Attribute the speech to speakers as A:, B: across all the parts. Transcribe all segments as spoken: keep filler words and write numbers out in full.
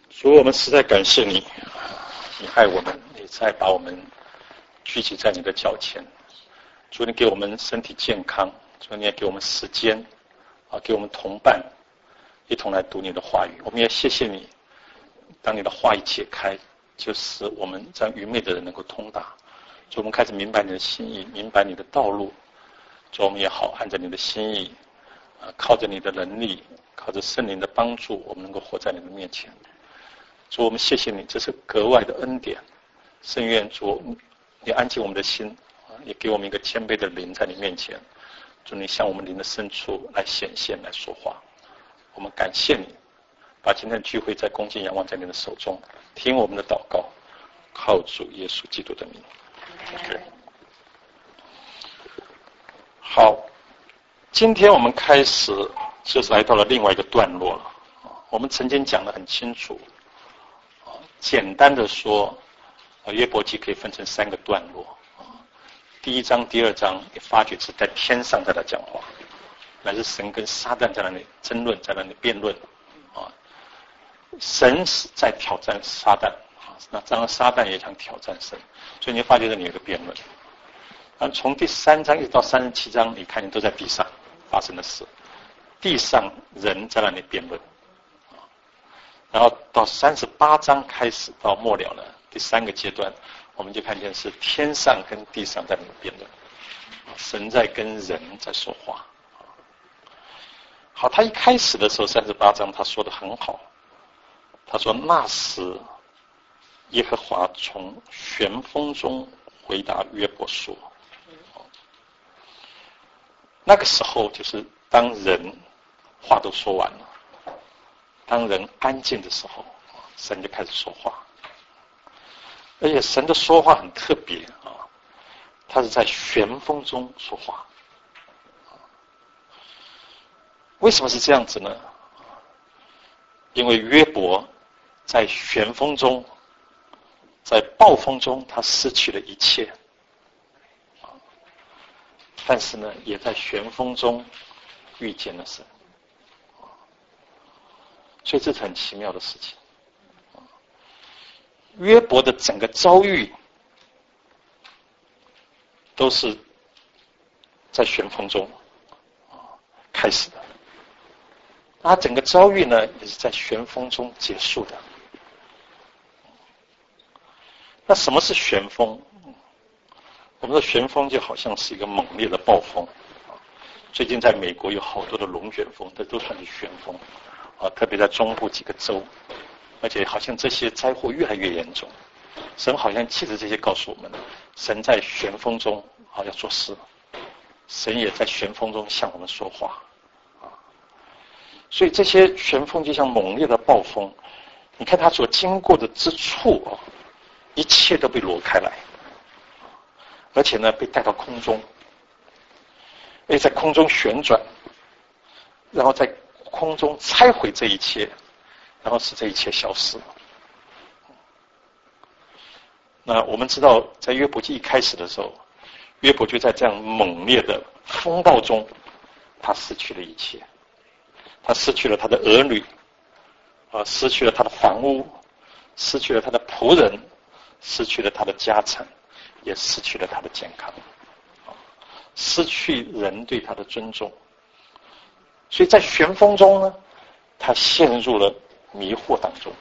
A: 主，我们实在感谢你，你爱我们，你再把我们聚集在你的脚前。主，你给我们身体健康，主，你也给我们时间，啊，给我们同伴，一同来读你的话语。我们也谢谢你，当你的话语解开，就使我们这样愚昧的人能够通达。主，我们开始明白你的心意，明白你的道路。主，我们也好按着你的心意，啊，靠着你的能力，靠着圣灵的帮助，我们能够活在你的面前。主，我们谢谢你，这是格外的恩典。圣愿主，你安静我们的心，也给我们一个谦卑的灵在你面前。主，你向我们灵的深处来显现，来说话。我们感谢你，把今天的聚会在恭敬仰望在你的手中，听我们的祷告，靠主耶稣基督的名。Okay. 好，今天我们开始就是来到了另外一个段落了。我们曾经讲得很清楚。简单的说，约伯记可以分成三个段落。第一章、第二章，你发觉是在天上在那讲话，乃是神跟撒旦在那里争论，在那里辩论。啊，神是在挑战撒旦，那当然撒旦也想挑战神，所以你发觉这里有个辩论。啊，从第三章一直到三十七章，你看你都在地上发生的事，地上人在那里辩论。然后到三十八章开始到末了呢，第三个阶段，我们就看见是天上跟地上在那里辩论，神在跟人在说话。好，他一开始的时候，三十八章他说的很好，他说那时耶和华从旋风中回答约伯说，那个时候就是当人话都说完了。当人安静的时候，神就开始说话。而且神的说话很特别啊，他是在旋风中说话。为什么是这样子呢？因为约伯在旋风中，在暴风中，他失去了一切。但是呢，也在旋风中遇见了神。所以这是很奇妙的事情。约伯的整个遭遇都是在旋风中开始的，他整个遭遇呢也是在旋风中结束的。那什么是旋风？我们的旋风就好像是一个猛烈的暴风，最近在美国有好多的龙卷风，这都算是旋风。啊，特别在中部几个州，而且好像这些灾祸越来越严重。神好像借着这些告诉我们，神在旋风中啊要做事，神也在旋风中向我们说话啊。所以这些旋风就像猛烈的暴风，你看它所经过的之处啊，一切都被挪开来，而且呢被带到空中，而且在空中旋转，然后在空中拆毁这一切，然后使这一切消失。那我们知道，在约伯记一开始的时候，约伯就在这样猛烈的风暴中，他失去了一切，他失去了他的儿女，啊，失去了他的房屋，失去了他的仆人，失去了他的家产，也失去了他的健康，失去人对他的尊重。所以在旋风中呢，他陷入了迷惑当中。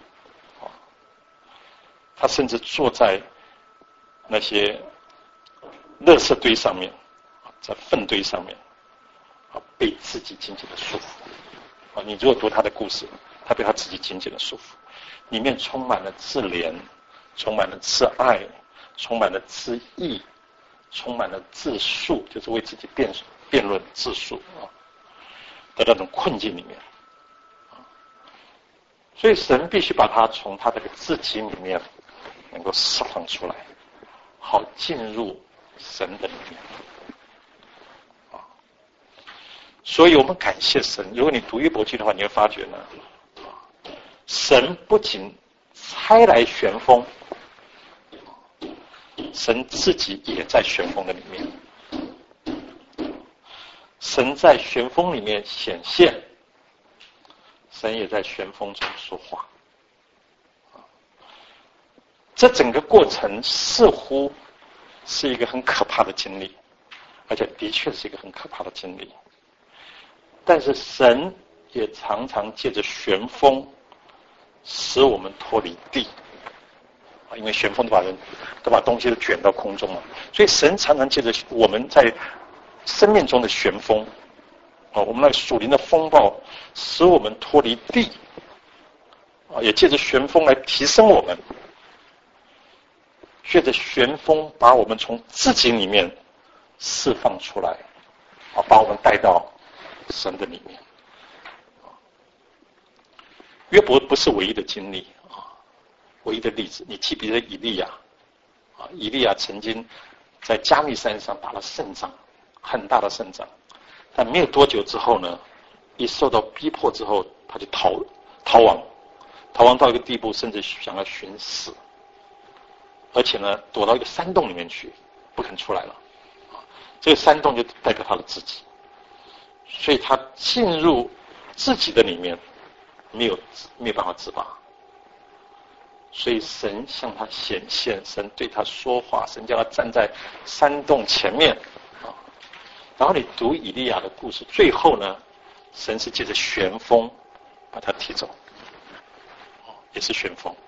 A: 他甚至坐在那些垃圾堆上面，在粪堆上面，被自己紧紧的束缚。你如果读他的故事，他被他自己紧紧的束缚，里面充满了自怜，充满了自爱，充满了自义，充满了自述，就是为自己辩辩论自述啊。在那种困境里面，所以神必须把他从他这个自己里面能够释放出来，好进入神的里面。所以我们感谢神。如果你读约伯记的话，你会发觉呢，神不仅差来旋风，神自己也在旋风的里面。神在旋风里面显现，神也在旋风中说话。 这整个过程似乎是一个很可怕的经历，而且的确是一个很可怕的经历。但是神也常常借着旋风使我们脱离地，因为旋风都把人都把东西都卷到空中了，所以神常常借着我们在生命中的旋风，我们那属灵的风暴使我们脱离地，也借着旋风来提升我们，借着旋风把我们从自己里面释放出来，把我们带到神的里面。约伯不是唯一的经历啊，唯一的例子。你记不记得以利亚啊？以利亚曾经在加密山上打了胜仗，很大的胜仗，但没有多久之后呢，一受到逼迫之后，他就逃逃亡，逃亡到一个地步，甚至想要寻死，而且呢，躲到一个山洞里面去，不肯出来了。啊，这个山洞就代表他的自己，所以他进入自己的里面。没有没有办法自拔，所以神向他显现，神对他说话，神叫他站在山洞前面啊。然后你读以利亚的故事，最后呢，神是借着旋风把他提走，也是旋风。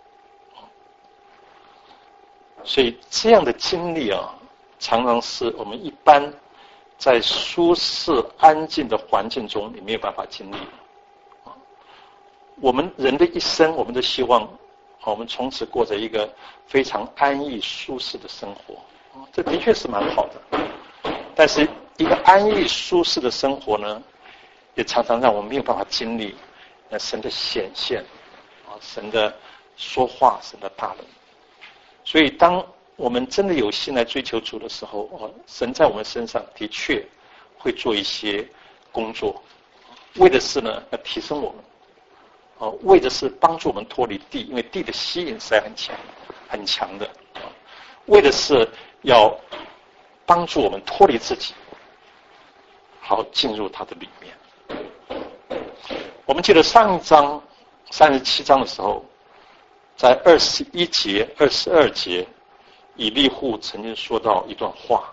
A: 所以这样的经历啊，常常是我们一般在舒适安静的环境中你没有办法经历的。我们人的一生，我们都希望，我们从此过着一个非常安逸舒适的生活，这的确是蛮好的。但是一个安逸舒适的生活呢，也常常让我们没有办法经历神的显现，神的说话，神的大能。所以当我们真的有心来追求主的时候，神在我们身上的确会做一些工作，为的是呢，要提升我们。哦，为的是帮助我们脱离地，因为地的吸引实在很强，很强的。啊，为的是要帮助我们脱离自己，好进入它的里面。我们记得上一章三十七章的时候，在二十一节、二十二节，以利户曾经说到一段话。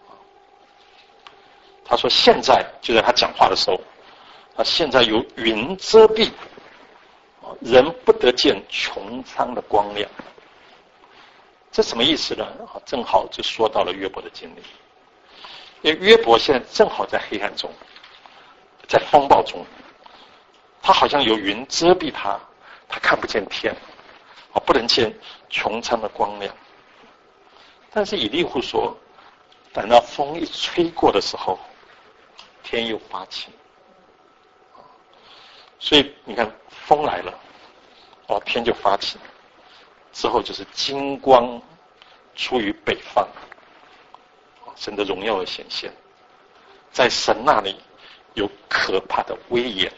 A: 他说：“现在就在他讲话的时候，他现在有云遮蔽。”人不得见穹苍的光亮，这什么意思呢？正好就说到了约伯的经历，因为约伯现在正好在黑暗中，在风暴中，他好像有云遮蔽他，他看不见天，不能见穹苍的光亮。但是以利户说，等到风一吹过的时候，天又发晴。所以你看，风来了，哦，天就发晴，之后就是金光出于北方，神的荣耀的显现，在神那里有可怕的威严，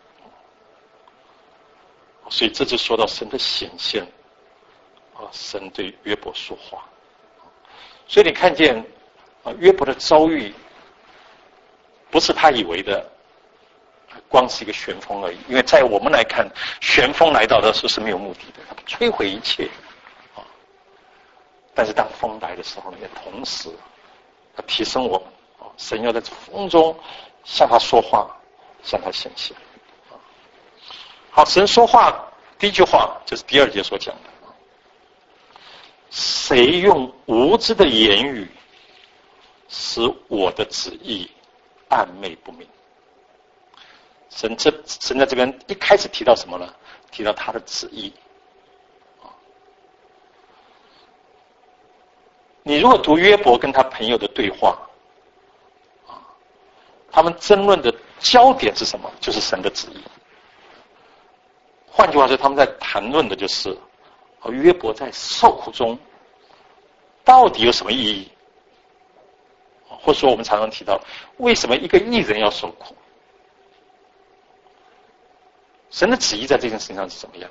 A: 所以这就说到神的显现，啊，神对约伯说话，所以你看见啊，约伯的遭遇，不是他以为的。光是一个旋风而已，因为在我们来看，旋风来到的时候是没有目的的，它摧毁一切啊。但是当风来的时候呢，也同时要提升我们啊。神要在风中向他说话，向他显现。好，神说话第一句话就是第二节所讲的：谁用无知的言语使我的旨意暧昧不明？神这神在这边一开始提到什么呢？提到他的旨意。你如果读约伯跟他朋友的对话，他们争论的焦点是什么？就是神的旨意。换句话说，他们在谈论的就是约伯在受苦中到底有什么意义？或者说我们常常提到，为什么一个义人要受苦？神的旨意在这件事情上是怎么样？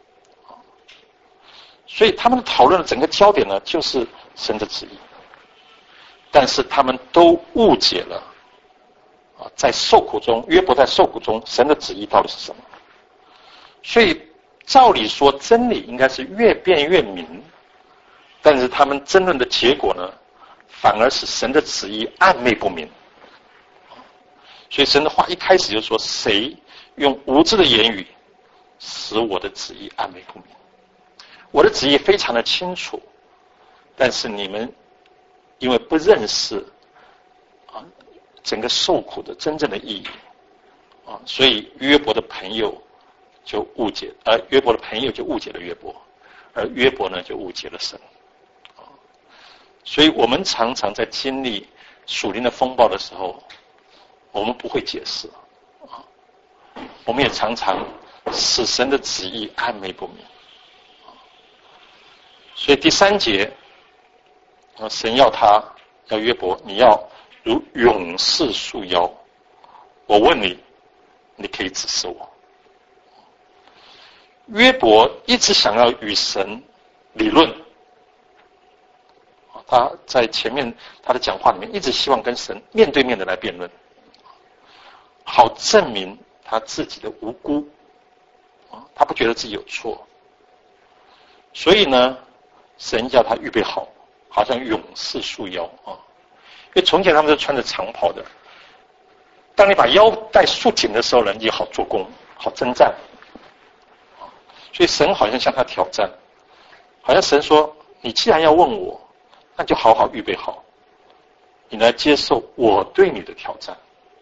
A: 所以他们讨论的整个焦点呢，就是神的旨意。但是他们都误解了啊，在受苦中，约伯在受苦中，神的旨意到底是什么？所以照理说真理应该是越辩越明，但是他们争论的结果呢，反而使神的旨意暧昧不明。所以神的话一开始就说，谁用无知的言语使我的旨意暧昧不明。我的旨意非常的清楚，但是你们因为不认识啊整个受苦的真正的意义啊，所以约伯的朋友就误解，而约伯的朋友就误解了约伯，而约伯呢就误解了神啊。所以我们常常在经历属灵的风暴的时候，我们不会解释啊，我们也常常使神的旨意暧昧不明。所以第三节，神要他要约伯，你要如勇士束腰。我问你，你可以指示我。约伯一直想要与神理论，他在前面他的讲话里面一直希望跟神面对面的来辩论，好证明他自己的无辜，他不觉得自己有错。所以呢，神叫他预备好，好像勇士束腰啊。因为从前他们是穿着长袍的，当你把腰带束紧的时候呢，你就好做工，好征战。所以神好像向他挑战，好像神说，你既然要问我，那就好好预备好，你来接受我对你的挑战。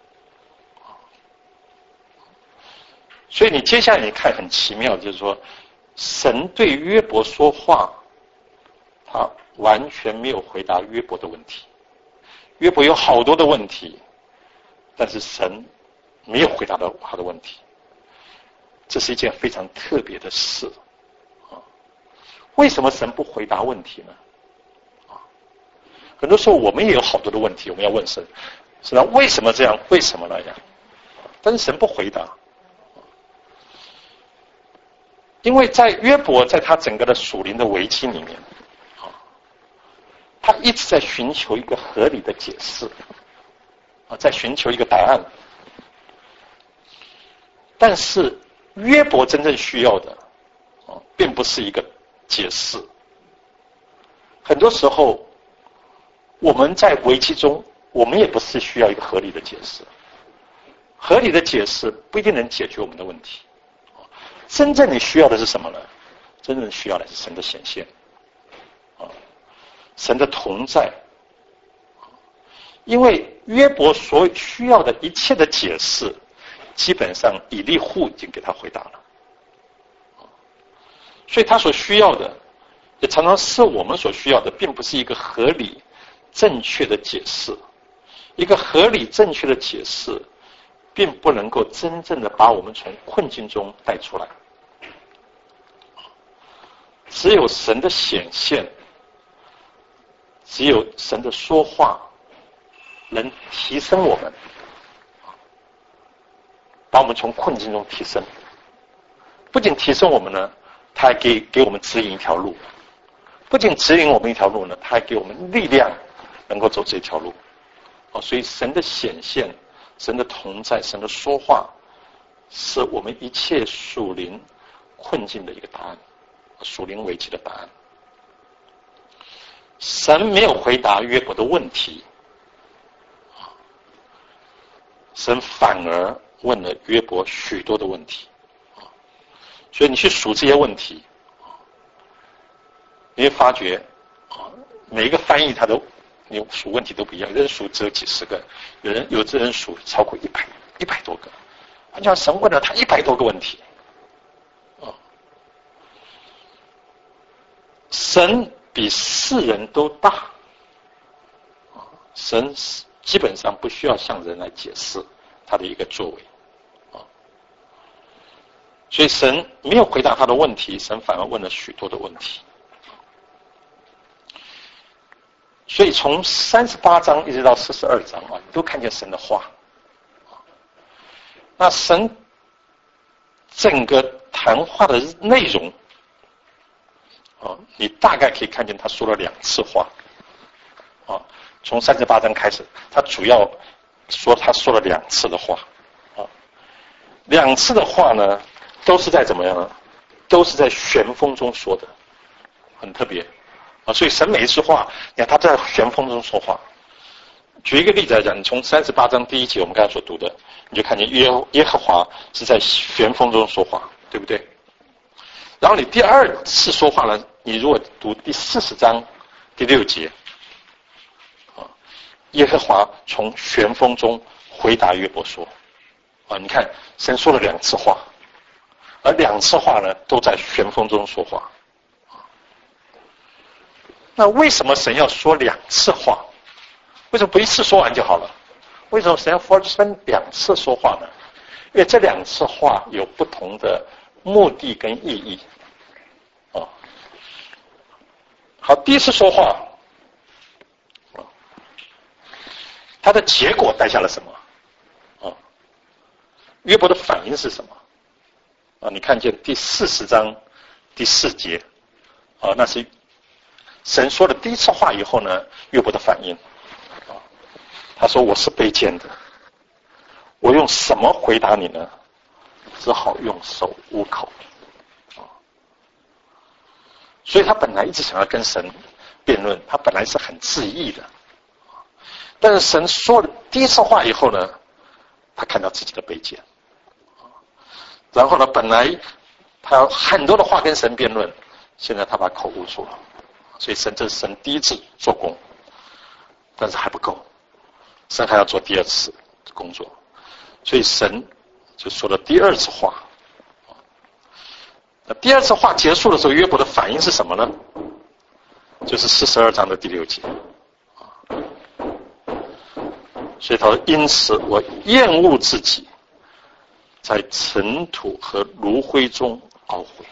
A: 所以你接下来你看很奇妙，就是说神对约伯说话，他完全没有回答约伯的问题。约伯有好多的问题，但是神没有回答到他的问题。这是一件非常特别的事啊！为什么神不回答问题呢？啊，很多时候我们也有好多的问题，我们要问神，神啊，为什么这样？为什么那样？但是神不回答，因为在约伯在他整个的属灵的危机里面，啊，他一直在寻求一个合理的解释，啊，在寻求一个答案，但是约伯真正需要的，啊，并不是一个解释。很多时候，我们在危机中，我们也不是需要一个合理的解释。合理的解释不一定能解决我们的问题。真正你需要的是什么呢？真正需要的是神的显现，啊，神的同在。因为约伯所需要的一切的解释，基本上以利户已经给他回答了，所以他所需要的，也常常是我们所需要的，并不是一个合理正确的解释。一个合理正确的解释，并不能够真正的把我们从困境中带出来。只有神的显现，只有神的说话，能提升我们，把我们从困境中提升。不仅提升我们呢，他还给给我们指引一条路。不仅指引我们一条路呢，他还给我们力量，能够走这条路。哦，所以神的显现，神的同在，神的说话，是我们一切属灵困境的一个答案，属灵危机的答案。神没有回答约伯的问题，神反而问了约伯许多的问题。所以你去数这些问题，你会发觉每一个翻译他都你数问题都不一样，有人数只有几十个，有人有的人数超过一百一百多个，好像神问了他一百多个问题。神比世人都大，神基本上不需要向人来解释他的一个作为，所以神没有回答他的问题，神反而问了许多的问题。所以从三十八章一直到四十二章啊，你都看见神的话。那神整个谈话的内容，啊，你大概可以看见他说了两次话。啊，从三十八章开始，他主要说他说了两次的话。啊，两次的话呢，都是在怎么样呢？ 都是在旋风中说的，很特别啊。所以神每一次话，你看他在旋风中说话。举一个例子来讲，你从三十八章第一节我们刚才所读的，你就看见耶耶和华是在旋风中说话，对不对？然后你第二次说话呢，你如果读第四十章第六节，啊，耶和华从旋风中回答约伯说，啊，你看神说了两次话，而两次话呢都在旋风中说话。那为什么神要说两次话？为什么不一次说完就好了？为什么神要分两次说话呢？因为这两次话有不同的目的跟意义。哦，好，第一次说话，它的结果带下了什么？啊，约伯的反应是什么？啊，你看见第四十章第四节，啊，那是神说了第一次话以后呢，约伯的反应。啊，他说：“我是卑贱的，我用什么回答你呢？只好用手捂口。”所以他本来一直想要跟神辩论，他本来是很自义的，但是神说了第一次话以后呢，他看到自己的卑贱，然后呢，本来他有很多的话跟神辩论，现在他把口捂住了，所以神这是神第一次做工，但是还不够，神还要做第二次工作，所以神就说了第二次话。那第二次话结束的时候，约伯的反应是什么呢？就是四十二章的第六节。所以他说：“因此我厌恶自己，在尘土和炉灰中懊悔。”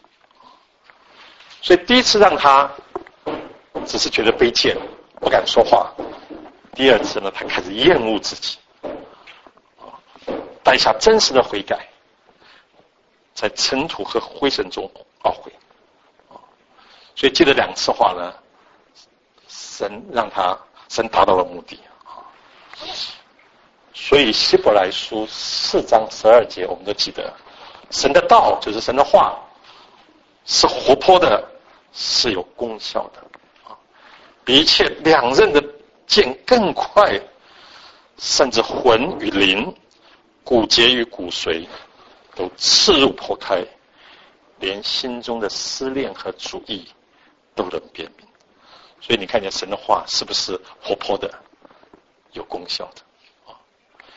A: 所以第一次让他只是觉得卑贱，不敢说话；第二次呢，他开始厌恶自己，带下真实的悔改。在尘土和灰尘中懊悔，所以记得两次话呢，神让他神达到了目的。所以希伯来书四章十二节，我们都记得，神的道就是神的话，是活泼的，是有功效的，比一切两刃的剑更快，甚至魂与灵、骨节与骨髓。都刺入剖开，连心中的思念和主意都能辨明。所以你看见神的话是不是活泼的、有功效的？啊，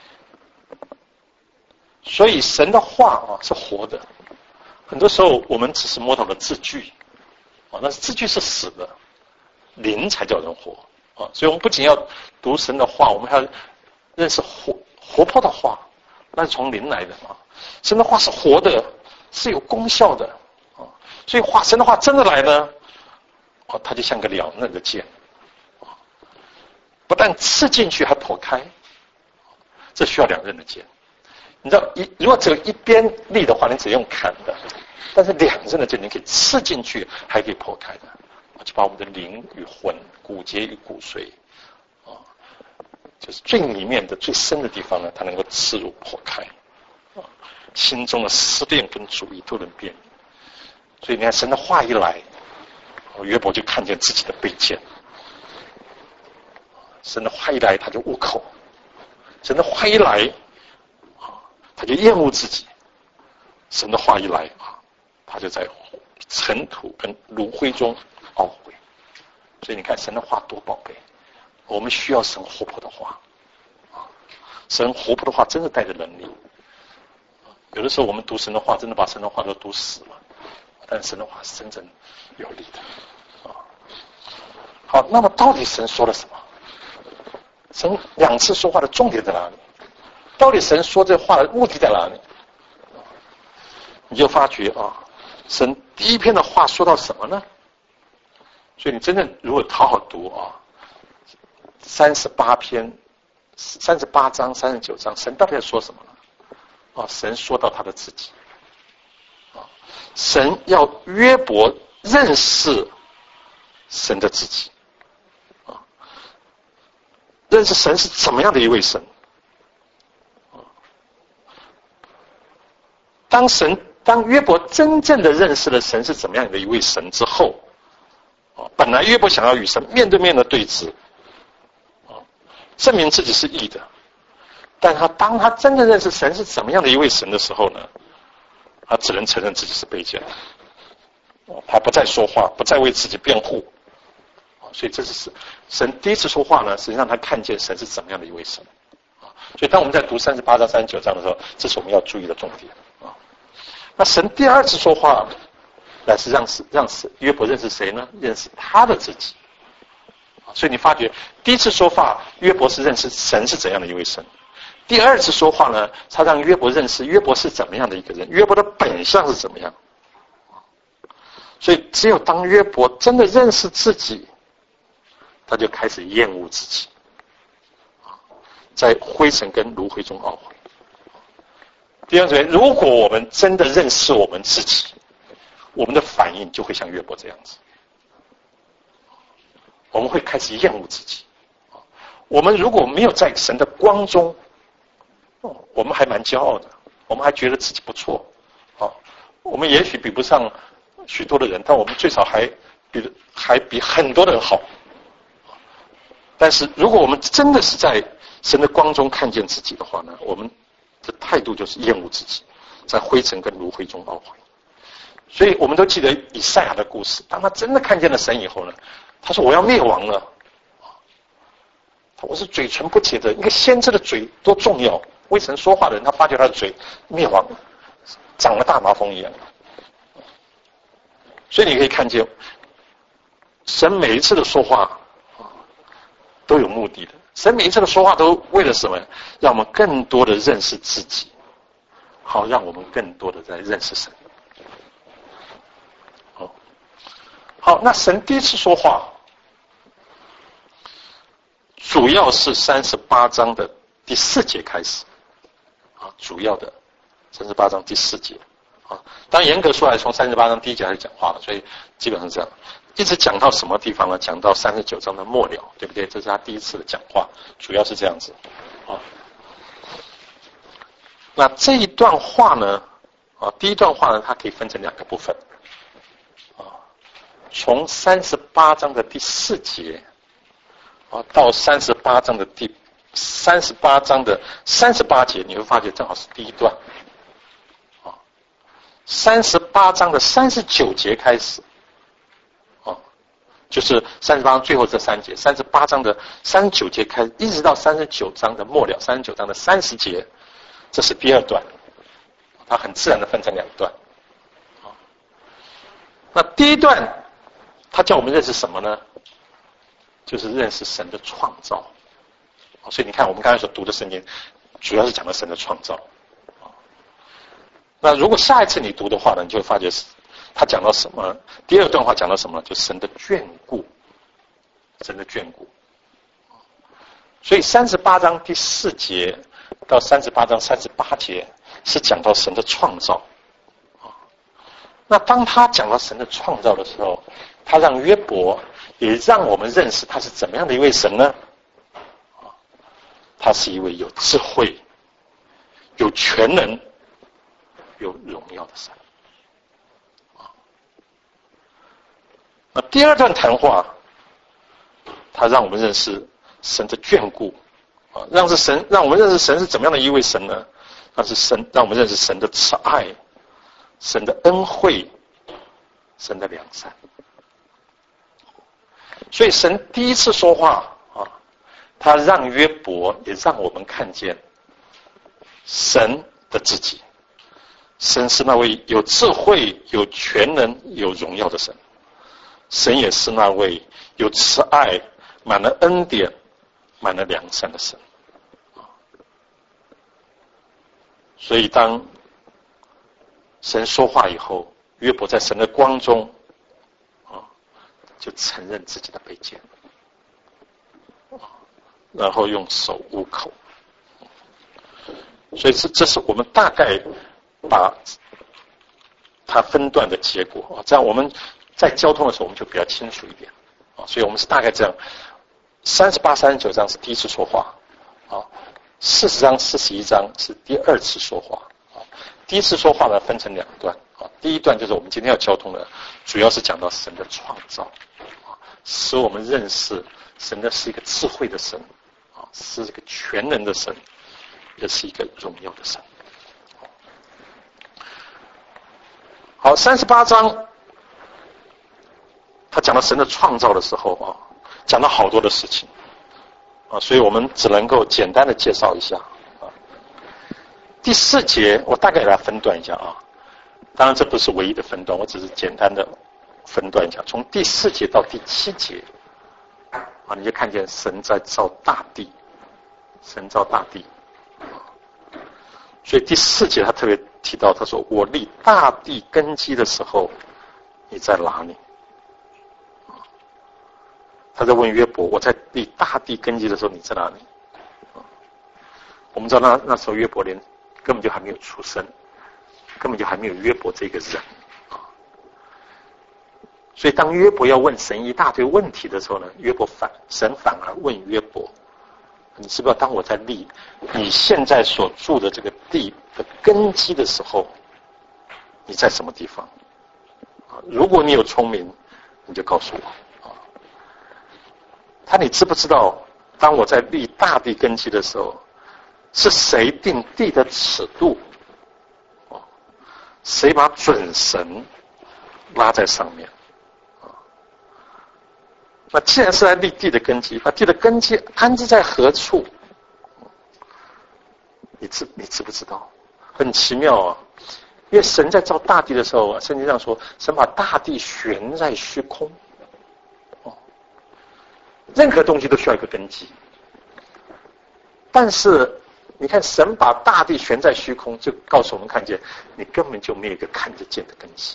A: 所以神的话啊是活的。很多时候我们只是摸到了字句，啊，但是字句是死的，灵才叫人活啊。所以我们不仅要读神的话，我们还要认识活活泼的话，那是从灵来的啊。神的话是活的，是有功效的啊，所以话神的话真的来呢，哦，它就像个两刃的剑，啊，不但刺进去还剖开，这需要两刃的剑。你知道，一如果只有一边利的话，你只用砍的；但是两刃的剑，你可以刺进去，还可以剖开的，就把我们的灵与魂、骨节与骨髓，啊，就是最里面的、最深的地方呢，它能够刺入剖开。心中的思念跟主意都能辨明，所以你看神的话一来，约伯就看见自己的卑贱。神的话一来，他就捂口；神的话一来，他就厌恶自己；神的话一来啊，他就在尘土跟炉灰中懊悔。所以你看神的话多宝贝，我们需要神活泼的话啊，神活泼的话真的带着能力。有的时候我们读神的话，真的把神的话都读死了，但神的话是真正有力的啊。好，那么到底神说了什么？神两次说话的重点在哪里？到底神说这话的目的在哪里？你就发觉啊，神第一篇的话说到什么呢？所以你真正如果好好读啊，三十八篇、三十八章、三十九章，神到底在说什么呢？啊，神说到他的自己，啊，神要约伯认识神的自己，啊，认识神是怎么样的一位神，啊，当神当约伯真正的认识了神是怎么样的一位神之后，本来约伯想要与神面对面的对峙，证明自己是义的，但他当他真的认识神是怎么样的一位神的时候呢，他只能承认自己是卑贱，他不再说话，不再为自己辩护，所以这是神第一次说话呢，实际上他看见神是怎么样的一位神。所以当我们在读三十八章、三十九章的时候，这是我们要注意的重点啊。那神第二次说话，乃是让让约伯认识谁呢？认识他的自己。所以你发觉，第一次说话，约伯是认识神是怎样的一位神；第二次说话呢，他让约伯认识约伯是怎么样的一个人，约伯的本相是怎么样。所以只有当约伯真的认识自己，他就开始厌恶自己，在灰尘跟炉灰中懊悔。弟兄姊妹，如果我们真的认识我们自己，我们的反应就会像约伯这样子，我们会开始厌恶自己。我们如果没有在神的光中，我们还蛮骄傲的，我们还觉得自己不错，我们也许比不上许多的人，但我们最少还比还比很多的人好。但是如果我们真的是在神的光中看见自己的话呢，我们的态度就是厌恶自己，在灰尘跟炉灰中懊悔。所以我们都记得以赛亚的故事，当他真的看见了神以后呢，他说我要灭亡了。我是嘴唇不洁的，一个先知的嘴多重要，未曾说话的人，他发觉他的嘴灭亡，长了大麻风一样。所以你可以看见，神每一次的说话都有目的的，神每一次的说话都为了什么？让我们更多的认识自己，好让我们更多的在认识神。好，好，那神第一次说话，主要是三十八章的第四节开始，啊，主要的三十八章第四节，啊，当然严格说来，从三十八章第一节开始讲话了，所以基本上是这样，一直讲到什么地方呢？讲到三十九章的末了，对不对？这是他第一次的讲话，主要是这样子，啊，那这一段话呢，啊，第一段话呢，它可以分成两个部分，啊，从三十八章的第四节。啊，到三十八章的第三十八章的三十八节，你会发觉正好是第一段。啊，三十八章的三十九节开始，啊，就是三十八章最后这三节，三十八章的三十九节开始，一直到三十九章的末了，三十九章的三十节，这是第二段，它很自然的分成两段。啊，那第一段，它叫我们认识什么呢？就是认识神的创造，所以你看我们刚才所读的圣经主要是讲到神的创造。那如果下一次你读的话呢，你就会发觉他讲到什么，第二段话讲到什么，就是神的眷顾，神的眷顾。所以三十八章第四节到三十八章三十八节是讲到神的创造。那当他讲到神的创造的时候，他让约伯也让我们认识他是怎么样的一位神呢？他是一位有智慧、有全能、有荣耀的神。那第二段谈话，他让我们认识神的眷顾，啊，让是神，让我们认识神是怎么样的一位神呢？那是神，让我们认识神的慈爱、神的恩惠、神的良善。所以神第一次说话啊，他让约伯也让我们看见神的自己。神是那位有智慧、有全能、有荣耀的神。神也是那位有慈爱、满了恩典、满了良善的神。所以当神说话以后，约伯在神的光中就承认自己的卑贱，然后用手捂口。所以这这是我们大概把它分段的结果，这样我们在交通的时候我们就比较清楚一点。所以我们是大概这样，三十八、三十九章是第一次说话，四十章、四十一章是第二次说话， 第一次说话呢，分成两段啊。第一段就是我们今天要交通的，主要是讲到神的创造啊，使我们认识神的是一个智慧的神啊，是一个全能的神，也是一个荣耀的神。好，三十八章，他讲到神的创造的时候啊，讲到好多的事情啊，所以我们只能够简单的介绍一下啊。第四节我大概给大家分段一下啊，当然这不是唯一的分段，我只是简单的分段一下。从第四节到第七节啊，你就看见神在造大地，神造大地。所以第四节他特别提到，他说：“我立大地根基的时候，你在哪里？”他在问约伯：“我在立大地根基的时候，你在哪里？”我们知道那那时候约伯连根本就还没有出生，根本就还没有约伯这个人啊。所以当约伯要问神一大堆问题的时候呢，约伯反神反而问约伯：“你知不知道，当我在立你现在所住的这个地的根基的时候，你在什么地方？啊，如果你有聪明，你就告诉我。”啊，他你知不知道，当我在立大地根基的时候，是谁定地的尺度？啊，谁把准绳拉在上面？啊，那既然是在立地的根基，那地的根基安置在何处？你知你知不知道？很奇妙啊！因为神在造大地的时候啊，圣经上说，神把大地悬在虚空。哦，任何东西都需要一个根基。但是你看，神把大地悬在虚空，就告诉我们看见，你根本就没有一个看得见的根基。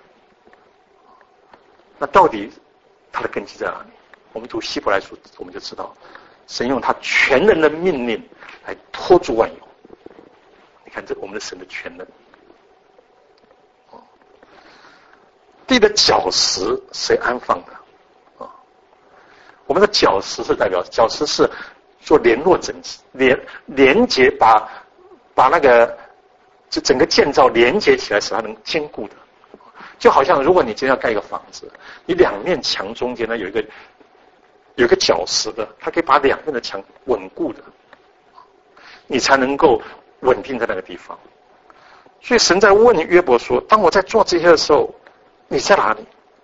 A: 那到底它的根基在哪里？我们读希伯来书，我们就知道，神用他全能的命令来托住万有。你看这我们的神的全能。地的角石谁安放的？啊，我们的角石是代表，角石是做联络整连连接，把把那个就整个建造连接起来，使它能坚固的。就好像如果你今天要盖一个房子，你两面墙中间呢有一个有一个角石的，它可以把两面的墙稳固的，你才能够稳定在那个地方。所以神在问约伯说：“当我在做这些的时候，你在哪里？”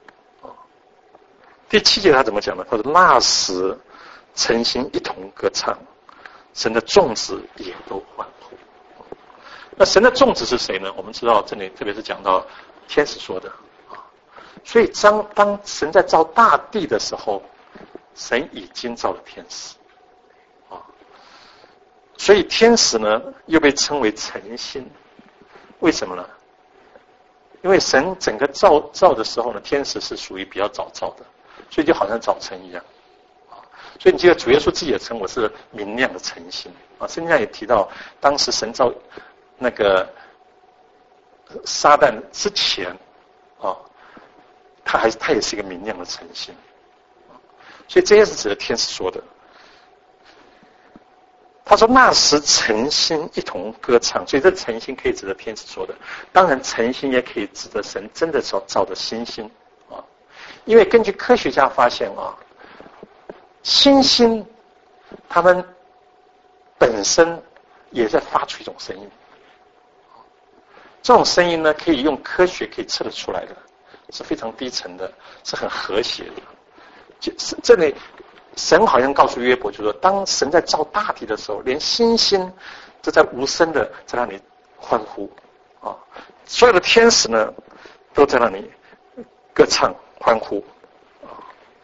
A: 第七节他怎么讲呢？他说：“那时诚心一同歌唱，神的众子也都欢呼。”那神的众子是谁呢？我们知道这里特别是讲到天使说的啊。所以当当神在造大地的时候，神已经造了天使啊。所以天使呢又被称为诚心，为什么呢？因为神整个造造的时候呢，天使是属于比较早造的，所以就好像早晨一样啊。所以你记得主耶稣自己也称我是明亮的晨星啊。圣经上也提到，当时神造那个撒旦之前啊，他还他也是一个明亮的晨星，所以这些是指的天使说的。他说：“那时诚心一同歌唱。”所以这诚心可以指的天使说的，当然诚心也可以指的神真的所造的星星啊。因为根据科学家发现啊，星星它们本身也在发出一种声音，这种声音呢可以用科学可以测得出来的，是非常低沉的，是很和谐的。就是这里神好像告诉约伯，就是说，当神在造大地的时候，连星星都在无声的在那里欢呼啊，所有的天使呢都在那里歌唱欢呼啊。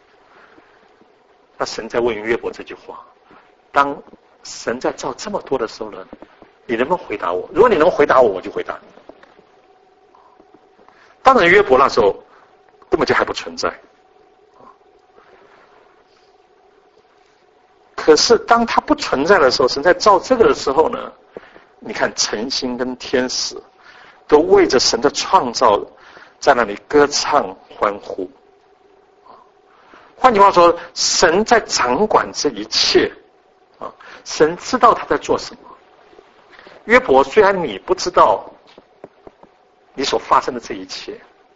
A: 那神在问约伯这句话：当神在造这么多的时候呢，你能不能回答我？如果你能回答我，我就回答你。当然，约伯那时候根本就还不存在。可是当他不存在的时候，神在造这个的时候呢，你看诚心跟天使都为着神的创造在那里歌唱欢呼。换句话说，神在掌管这一切啊，神知道他在做什么。约伯，虽然你不知道你所发生的这一切。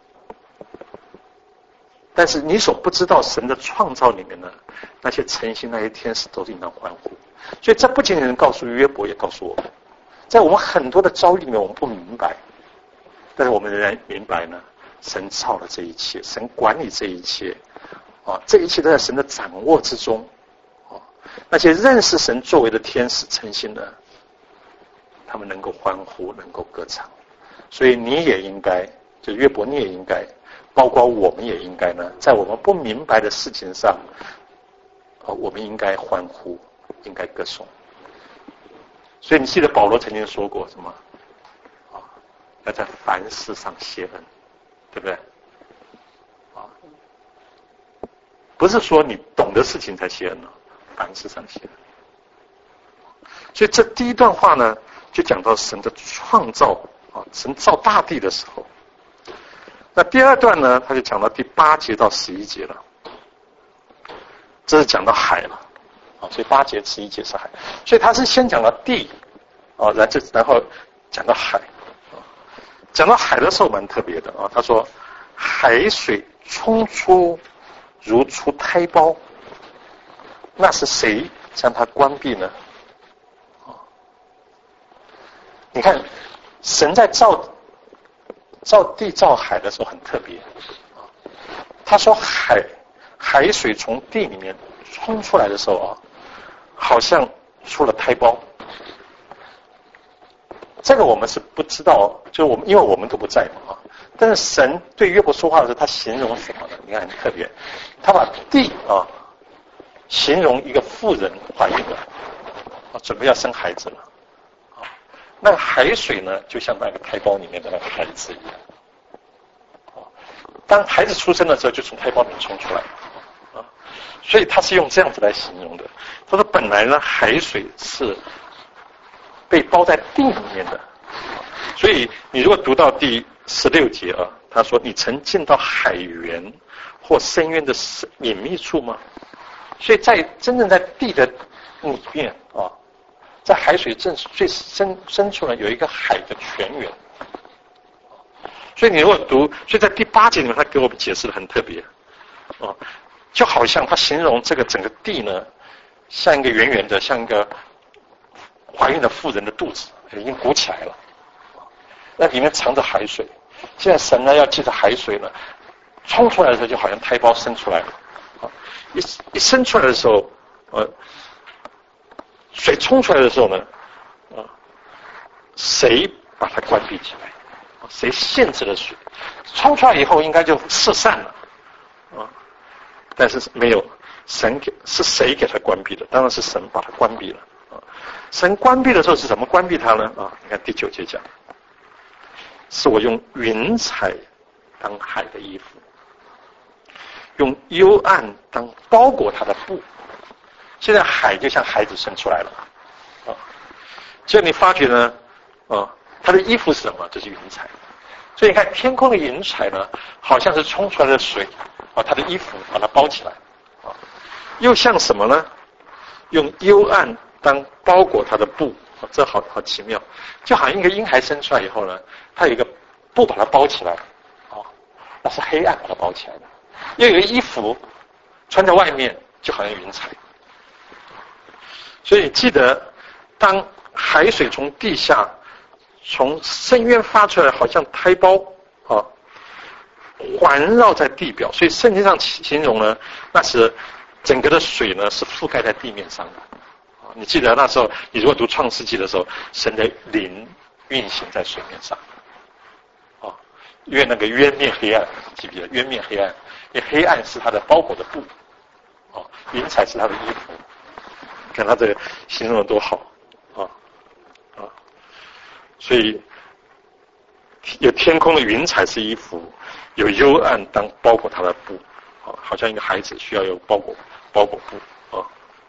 A: 但是你所不知道神的创造里面呢，那些诚心那些天使都是应当欢呼。所以这不仅仅告诉约伯，也告诉我们，在我们很多的遭遇里面我们不明白，但是我们仍然明白呢，神造了这一切，神管理这一切啊，这一切都在神的掌握之中啊。那些认识神作为的天使诚心的，他们能够欢呼，能够歌唱。所以你也应该，就约伯你也应该，包括我们也应该呢，在我们不明白的事情上，啊，我们应该欢呼，应该歌颂。所以你记得保罗曾经说过什么？啊，要在凡事上谢恩，对不对？啊，不是说你懂的事情才谢恩了，凡事上谢恩。所以这第一段话呢，就讲到神的创造啊，神造大地的时候。那第二段呢，他就讲到第八节到十一节了，这是讲到海了，啊，所以八节十一节是海，所以他是先讲到地，啊，然后然后讲到海，啊，讲到海的时候蛮特别的啊，他说海水冲出如出胎胞，那是谁将它关闭呢？啊，你看神在造。造地造海的时候很特别，他说海海水从地里面冲出来的时候啊，好像出了胎胞。这个我们是不知道，就是我们因为我们都不在嘛啊。但是神对约伯说话的时候，他形容什么呢？你看很特别，他把地啊形容一个妇人怀孕了，啊，准备要生孩子了。那个海水呢，就像那个胎胞里面的那个孩子一样。当孩子出生的时候，就从胎胞里面冲出来。啊，所以他是用这样子来形容的。他说，本来呢，海水是被包在地里面的。所以你如果读到第十六节啊，他说：“你曾进到海源或深渊的隐秘处吗？”所以在真正在地的里面啊。在海水正最深深处呢，有一个海的泉源。所以你如果读，所以在第八节里面，他给我们解释的很特别，哦，就好像他形容这个整个地呢，像一个圆圆的，像一个怀孕的妇人的肚子，已经鼓起来了，那里面藏着海水。现在神呢要借着海水呢，冲出来的时候，就好像胎胞生出来了，啊，一一生出来的时候，呃。水冲出来的时候呢，啊，谁把它关闭起来？谁限制了水？冲出来以后应该就四散了，啊，但是没有，神给是谁给它关闭的？当然是神把它关闭了。啊，神关闭的时候是怎么关闭它呢？啊，你看第九节讲，是我用云彩当海的衣服，用幽暗当包裹它的布。现在海就像孩子生出来了，啊，所以你发觉呢，啊，他的衣服是什么？这是云彩。所以你看天空的云彩呢，好像是冲出来的水，啊，他的衣服把它包起来，啊，又像什么呢？用幽暗当包裹他的布，啊，这好好奇妙，就好像一个婴孩生出来以后呢，他有一个布把它包起来，啊，那是黑暗把它包起来的，又有一个衣服穿在外面，就好像云彩。所以记得，当海水从地下、从深渊发出来，好像胎胞啊，环绕在地表。所以圣经上形容呢，那是整个的水呢是覆盖在地面上的。啊，你记得那时候，你如果读创世纪的时候，神的灵运行在水面上。啊，因为那个渊面黑暗，记不记得渊面黑暗？因为黑暗是它的包裹的布，啊，云彩是它的衣服。看他这个形容的多好啊啊！所以有天空的云彩是衣服，有幽暗当包裹他的布啊，好像一个孩子需要有包裹包裹布啊。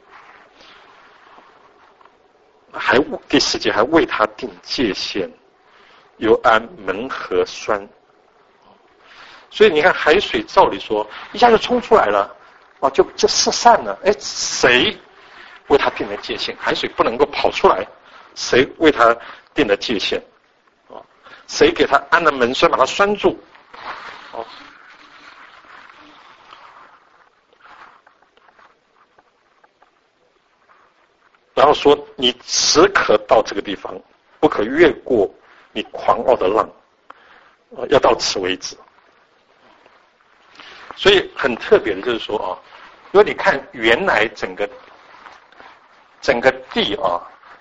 A: 还第十节还为他定界限，又安门和栓。所以你看海水照理说一下就冲出来了啊，就就四散了。哎，谁为他定的界限？海水不能够跑出来，谁为他定的界限？啊，
B: 谁给他安了门栓，把他拴住？哦，然后说你只可到这个地方，不可越过你狂傲的浪，要到此为止。所以很特别的就是说啊，如果你看原来整个整个地啊，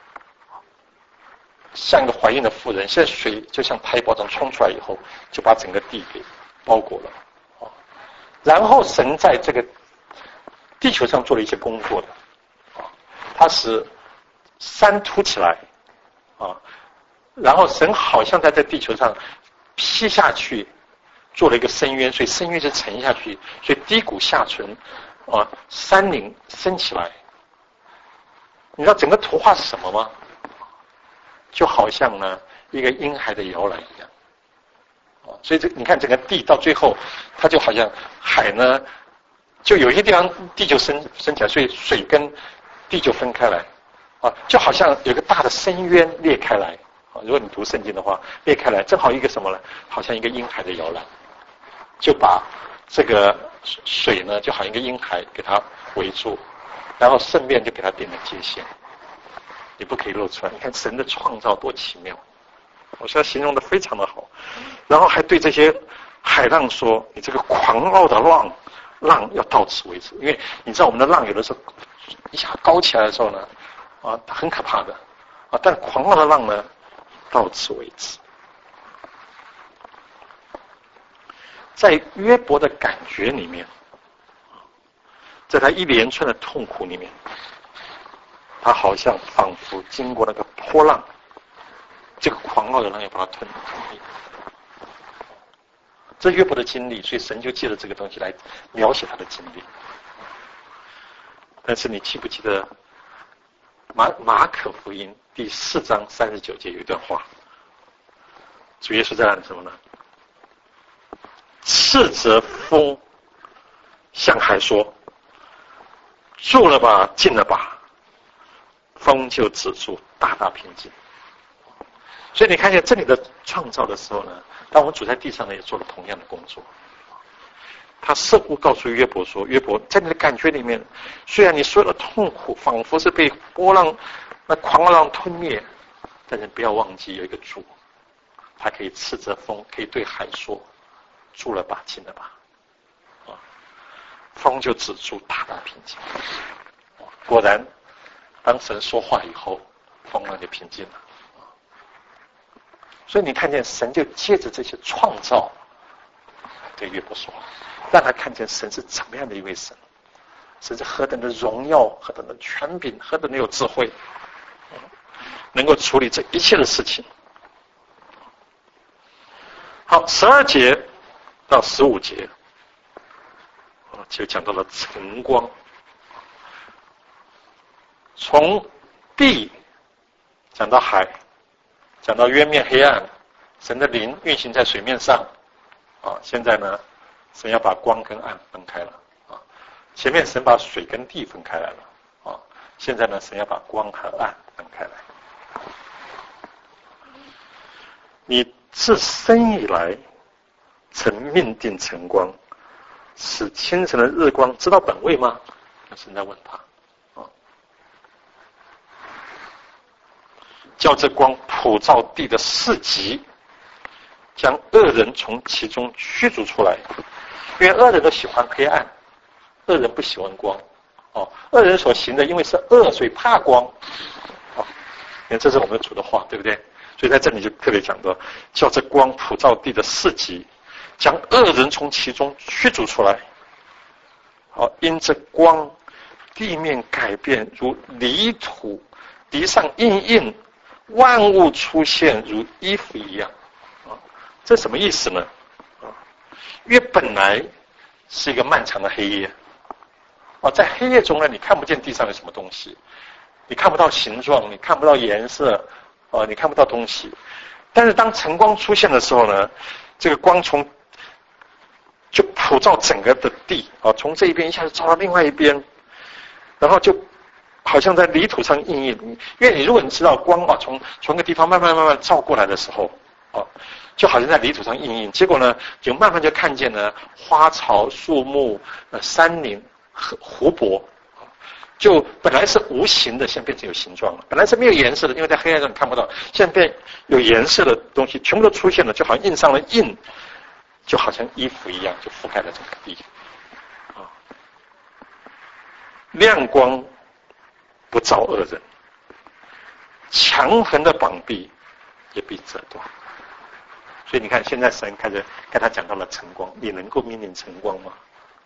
B: 像一个怀孕的妇人，现在水就像胎胞这样冲出来以后，就把整个地给包裹了啊。然后神在这个地球上做了一些工作的啊，他使山凸起来啊，然后神好像在这地球上劈下去。做了一个深渊，所以深渊就沉下去，所以低谷下沉，啊，山岭升起来。你知道整个图画是什么吗？就好像呢一个婴孩的摇篮一样，啊，所以这你看整个地到最后，它就好像海呢，就有一些地方地就升升起来，所以水跟地就分开来，啊，就好像有一个大的深渊裂开来。啊，如果你读圣经的话，裂开来正好一个什么呢？好像一个婴孩的摇篮。就把这个水呢，就好像一个婴孩给它围住，然后顺便就给它定了界限，你不可以露出来。你看神的创造多奇妙，我现在形容的非常的好。然后还对这些海浪说：“你这个狂傲的浪，浪要到此为止。”因为你知道我们的浪有的时候一下高起来的时候呢，啊，很可怕的啊，但狂傲的浪呢，到此为止。在约伯的感觉里面，在他一连串的痛苦里面，他好像仿佛经过那个波浪，这个狂傲的浪要把他吞吞灭。这约伯的经历，所以神就借着这个东西来描写他的经历。但是你记不记得马马可福音第四章三十九节有一段话，主耶稣在那里什么呢？斥责风，向海说：“住了吧，静了吧。”风就止住，大大平静。所以你看见这里的创造的时候呢，当我们处在地上呢，也做了同样的工作。他似乎告诉约伯说：“约伯，在你的感觉里面，虽然你所有的痛苦仿佛是被波浪、那狂浪吞灭，但是不要忘记有一个主，他可以斥责风，可以对海说。”住了吧，静了吧，啊，风就止住，大大平静。果然，当神说话以后，风浪就平静了。所以你看见神就借着这些创造对约伯说话，让他看见神是怎么样的一位神，神是何等的荣耀，何等的权柄，何等的有智慧，能够处理这一切的事情。好，十二节。到十五节，就讲到了晨光，从地讲到海，讲到渊面黑暗，神的灵运行在水面上，啊，现在呢，神要把光跟暗分开了，啊，前面神把水跟地分开来了，啊，现在呢，神要把光和暗分开来。你自生以来。曾命定晨光，使清晨的日光知道本位吗？神在问他，啊，叫这光普照地的四极，将恶人从其中驱逐出来。因为恶人都喜欢黑暗，恶人不喜欢光，哦，恶人所行的因为是恶，所以怕光，哦，因为这是我们主的话，对不对？所以在这里就特别讲到，叫这光普照地的四极。将恶人从其中驱逐出来。好，因这光，地面改变如泥土，地上印印，万物出现如衣服一样。啊，这什么意思呢？啊，因为本来是一个漫长的黑夜。啊，在黑夜中呢，你看不见地上有什么东西，你看不到形状，你看不到颜色，啊，你看不到东西。但是当晨光出现的时候呢，这个光从就普照整个的地啊，从这一边一下子照到另外一边，然后就好像在泥土上印印。因为你如果你知道光啊，从从一个地方慢慢慢慢照过来的时候， 哦，就好像在泥土上印印。结果呢，就慢慢就看见了花草树木、呃山林、湖湖泊，就本来是无形的，现在变成有形状了。本来是没有颜色的，因为在黑暗中你看不到，现在变有颜色的东西全部都出现了，就好像印上了印，就好像衣服一样，就覆盖了整个地。啊，亮光不照恶人，强横的膀臂也必折断。所以你看，现在神开始跟他讲到了晨光，你能够命令晨光吗？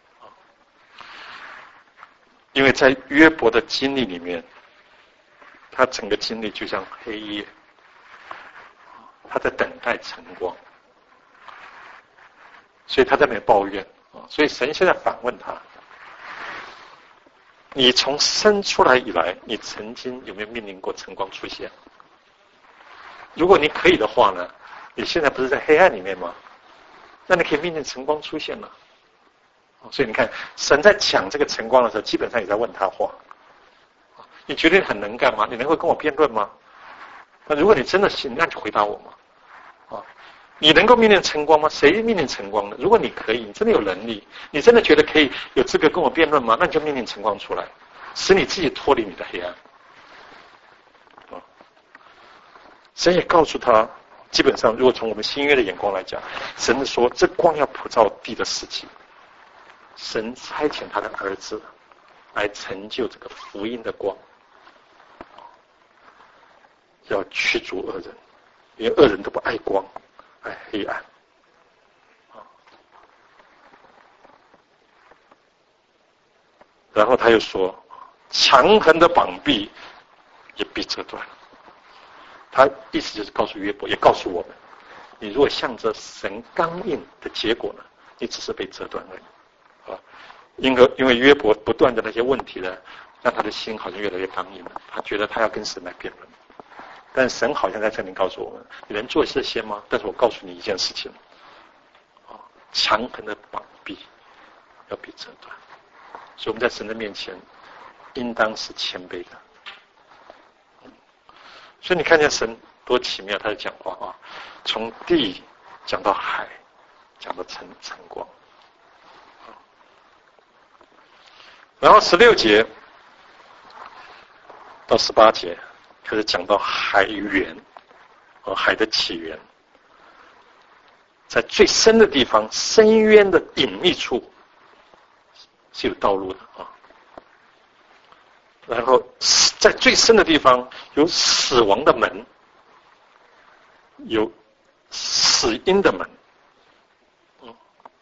B: 因为在约伯的经历里面，他整个经历就像黑夜，他在等待晨光，所以他在那里抱怨。所以神现在反问他：你从生出来以来，你曾经有没有命令过晨光出现？如果你可以的话呢，你现在不是在黑暗里面吗？那你可以命令晨光出现了。所以你看，神在讲这个晨光的时候，基本上也在问他话。你觉得你很能干吗？你能够跟我辩论吗？那如果你真的信，那你就回答我嘛。啊，你能够命令晨光吗？谁命令晨光呢？如果你可以，你真的有能力，你真的觉得可以有资格跟我辩论吗？那你就命令晨光出来，使你自己脱离你的黑暗。啊，神也告诉他，基本上如果从我们新约的眼光来讲，神说这光要普照地的事情。神差遣他的儿子来成就这个福音的光，要驱逐恶人，因为恶人都不爱光，爱黑暗。然后他又说，强横的膀臂也必折断。他意思就是告诉约伯，也告诉我们，你如果向着神刚硬的结果呢，你只是被折断而已。因为因为约伯不断的那些问题呢，让他的心好像越来越刚硬了。他觉得他要跟神来辩论，但神好像在这里告诉我们：你能做这些吗？但是我告诉你一件事情，啊，强横的膀臂要被折断。所以我们在神的面前，应当是谦卑的。所以你看见神多奇妙，他的讲话啊，从地讲到海，讲到晨晨光。然后十六节到十八节开始讲到海源，和海的起源，在最深的地方，深渊的隐秘处是有道路的啊。然后在最深的地方有死亡的门，有死荫的门，嗯，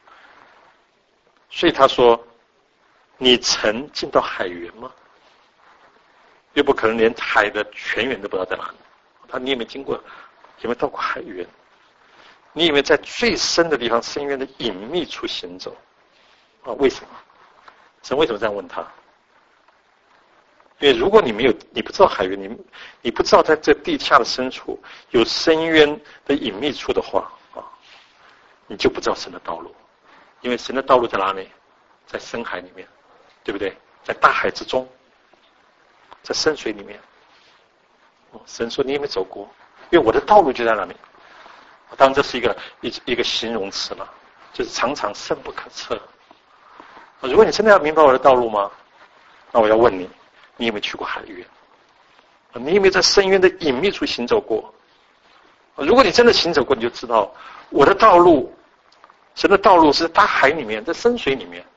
B: 所以他说。你曾进到海源吗？又不可能连海的泉源都不知道在哪里。他你有没有经过？有没有到过海源？你有没有在最深的地方、深渊的隐秘处行走？啊，为什么？神为什么这样问他？因为如果你没有，你不知道海源，你你不知道在这地下的深处有深渊的隐秘处的话，啊，你就不知道神的道路。因为神的道路在哪里？在深海里面。对不对？在大海之中，在深水里面，神说你有没有走过？因为我的道路就在那里。当然这是一个一一个形容词了，就是常常深不可测。如果你真的要明白我的道路吗？那我要问你，你有没有去过海域？你有没有在深渊的隐秘处行走过？如果你真的行走过，你就知道我的道路，神的道路是在大海里面，在深水里面。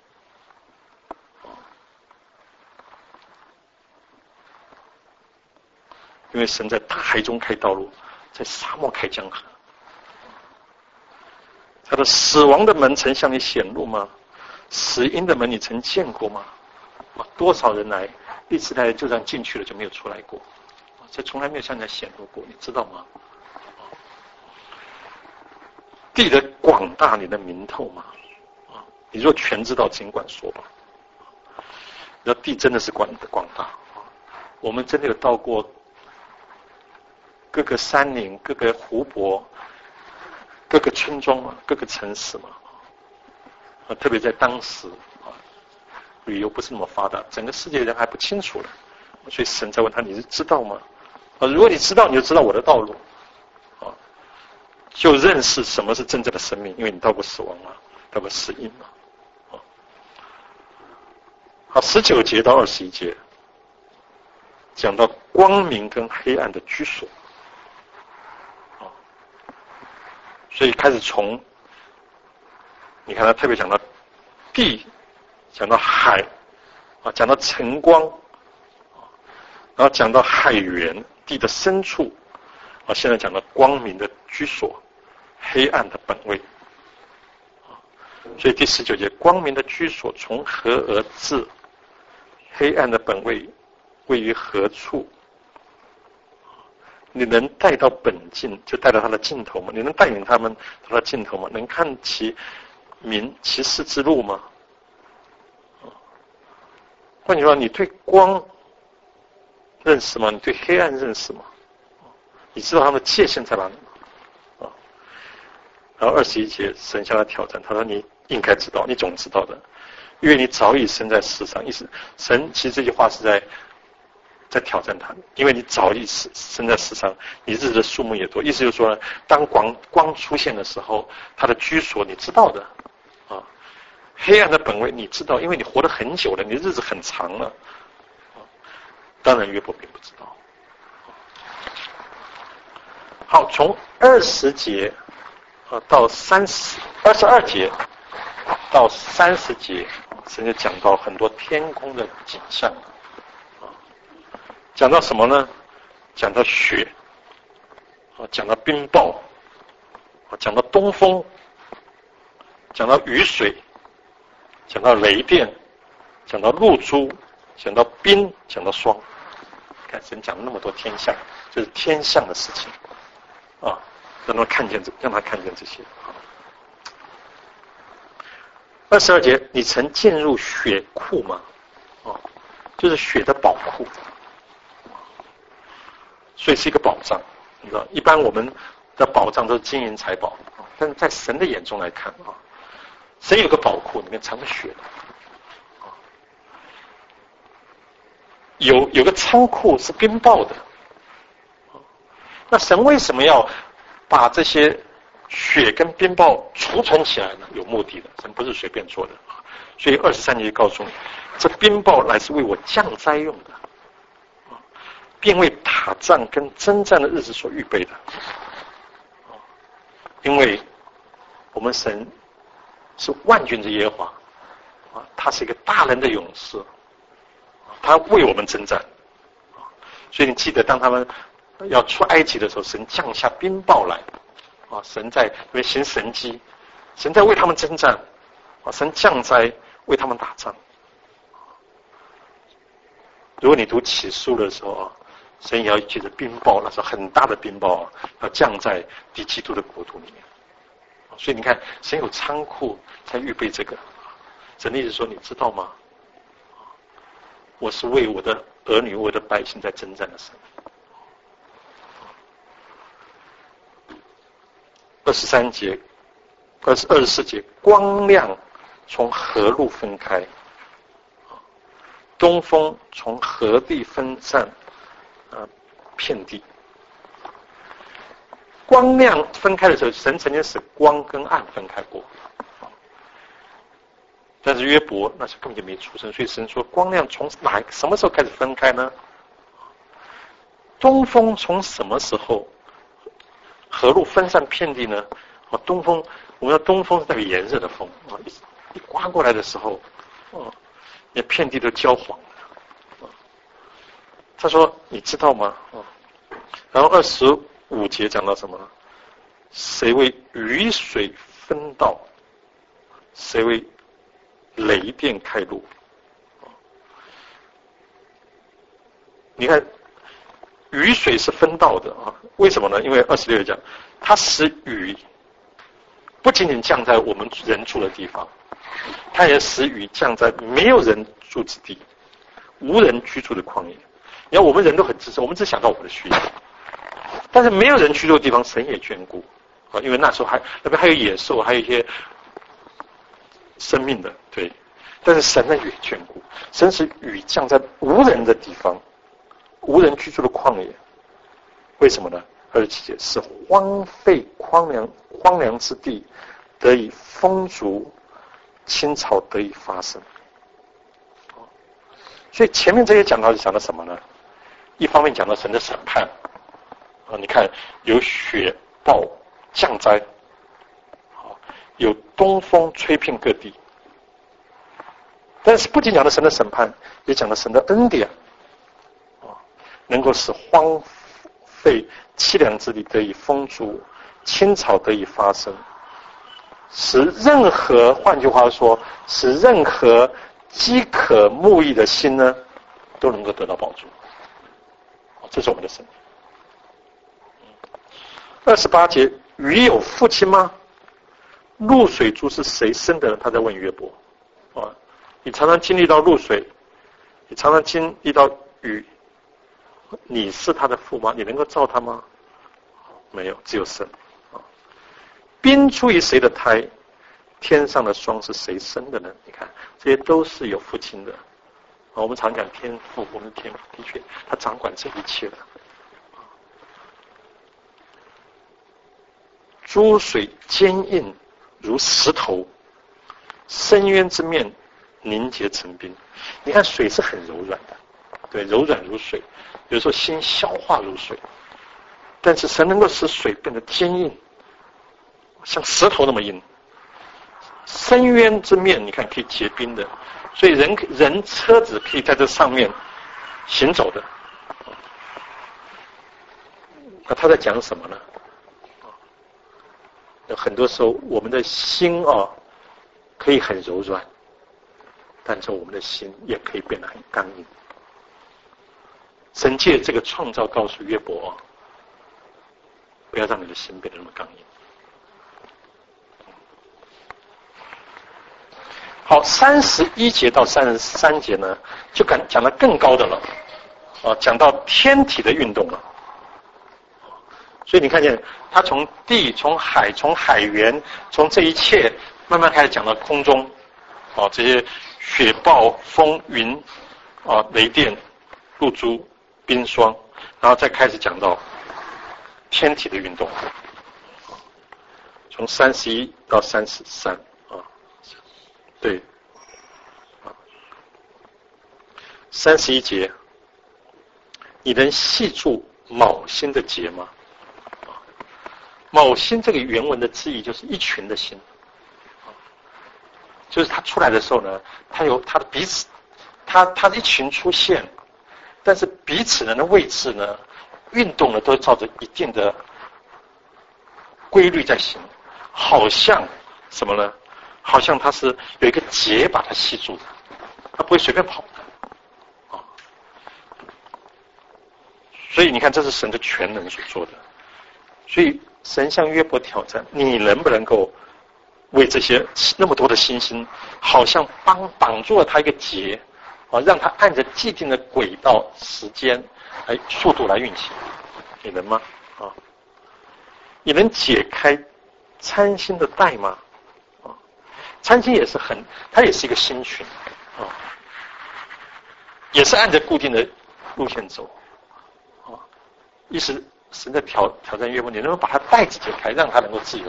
B: 因为神在大海中开道路，在沙漠开江河。他的死亡的门曾向你显露吗？死荫的门你曾见过吗？多少人来，第一次来就这样进去了，就没有出来过。这从来没有向人家显露过，你知道吗？地的广大，你的明透吗？你若全知道，尽管说吧。那地真的是广广大，我们真的有到过各个山林、各个湖泊、各个村庄嘛，各个城市嘛。啊，特别在当时啊，旅游不是那么发达，整个世界人还不清楚了，所以神在问他：你是知道吗？啊，如果你知道，你就知道我的道路。啊， 就认识什么是真正的生命，因为你到过死亡嘛，到过死荫嘛。好，十九节到二十一节讲到光明跟黑暗的居所，所以开始从，你看他特别讲到地，讲到海，啊，讲到晨光，然后讲到海源，地的深处，啊，现在讲到光明的居所，黑暗的本位。所以第十九节，光明的居所从何而至？黑暗的本位位于何处？你能带到本境，就带到他的尽头吗？你能带领他们到他的尽头吗？能看其明其事之路吗？换句话说，你对光认识吗？你对黑暗认识吗？你知道他们的界限在哪里吗？啊，然后二十一节，神向他挑战，他说：“你应该知道，你总知道的，因为你早已生在世上。”意思，神其实这句话是在在挑战他，因为你早已生在世上，你日子的数目也多。意思就是说，当光光出现的时候，他的居所你知道的啊，黑暗的本位你知道，因为你活得很久了，你的日子很长了。啊，当然约伯并不知道。好，从二十节啊到三十二十二节到三十节，甚至讲到很多天空的景象。讲到什么呢？讲到雪，啊，讲到冰雹，啊，讲到东风，讲到雨水，讲到雷电，讲到露珠，讲到冰，讲到霜。看神讲了那么多天象，就是天象的事情，啊，让他看见这，让他看见这些。二十二节，你曾进入雪库吗？啊，就是雪的宝库。所以是一个宝藏，你知道，一般我们的宝藏都是金银财宝，但是在神的眼中来看啊，神有个宝库，里面藏着雪的，有有个仓库是冰雹的，那神为什么要把这些雪跟冰雹储存起来呢？有目的的，神不是随便做的。所以二十三节告诉你，这冰雹乃是为我降灾用的，并为打仗跟征战的日子所预备的。因为我们神是万军之耶和华，啊，他是一个大能的勇士，他为我们征战。所以你记得，当他们要出埃及的时候，神降下冰雹来，啊，神在因为行神迹，神在为他们征战，啊，神降灾为他们打仗。如果你读启示录的时候啊，神也要借着冰雹，那是很大的冰雹啊，要降在敌基督的国土里面。所以你看，神有仓库在预备这个。神的意思说，你知道吗？我是为我的儿女、我的百姓在征战的神。二十三节，二十二十四节，光亮从何路分开？东风从何地分散？啊，遍地。光亮分开的时候，神曾经使光跟暗分开过。但是约伯那时候根本就没出生，所以神说光亮从哪什么时候开始分开呢？东风从什么时候何路分散遍地呢？啊，东风，我们说东风是代表炎热的风啊，一一刮过来的时候，啊，那遍地都焦黄了。他说：“你知道吗？”啊，然后二十五节讲到什么？谁为雨水分道？谁为雷电开路？你看，雨水是分道的啊，为什么呢？因为二十六讲，它使雨不仅仅降在我们人住的地方，它也使雨降在没有人住之地、无人居住的旷野。你看，我们人都很自私，我们只想到我们的需要，但是没有人居住的地方，神也眷顾啊，因为那时候还那边还有野兽，还有一些生命的，对。但是神呢也眷顾，神使雨降在无人的地方、无人居住的旷野。为什么呢？ 二十七节，使荒废荒凉荒凉之地得以丰足，青草得以发生。所以前面这些讲到是讲的什么呢？一方面讲到神的审判啊，你看有雪暴降灾，有东风吹遍各地。但是不仅讲了神的审判，也讲了神的恩典啊，能够使荒废凄凉之地得以丰足，青草得以发生，使任何换句话说，使任何饥渴慕义的心呢，都能够得到帮助。这是我们的神。二十八节，鱼有父亲吗？露水珠是谁生的呢？他在问约伯啊。你常常经历到露水，你常常经历到雨，你是他的父吗？你能够造他吗？没有，只有神啊。冰出于谁的胎？天上的霜是谁生的呢？你看，这些都是有父亲的啊。我们常讲天父，我们的天父的确，他掌管这一切的。诸水坚硬如石头，深渊之面凝结成冰。你看水是很柔软的，对，柔软如水，有时候心消化如水，但是神能够使水变得坚硬，像石头那么硬。深渊之面，你看可以结冰的，所以人人车子可以在这上面行走的。那他在讲什么呢？很多时候我们的心啊可以很柔软，但是我们的心也可以变得很刚硬。神借这个创造告诉约伯啊，不要让你的心变得那么刚硬。好，三十一节到三十三节呢，就讲讲到更高的了，啊，讲到天体的运动了。所以你看见他从地、从海、从海源、从这一切慢慢开始讲到空中，啊，这些雪暴、风云、啊雷电、露珠、冰霜，然后再开始讲到天体的运动，从三十一到三十三啊，对，啊，三十一节，你能细注卯星的节吗？卯星这个原文的字义就是一群的星，就是它出来的时候呢，它有它的彼此，它它一群出现，但是彼此人的位置呢，运动呢都照着一定的规律在行，好像什么呢？好像它是有一个结把它吸住的，它不会随便跑的啊。所以你看，这是神的全能所做的，所以神向约伯挑战，你能不能够为这些那么多的星星，好像帮绑住了他一个结啊，让他按着既定的轨道、时间、来速度来运行，你能吗？啊，你能解开参星的带吗？啊，参星也是很，它也是一个星群啊，也是按着固定的路线走啊，意思。神在挑挑战约伯，你能不能把他带子解开，让他能够自由？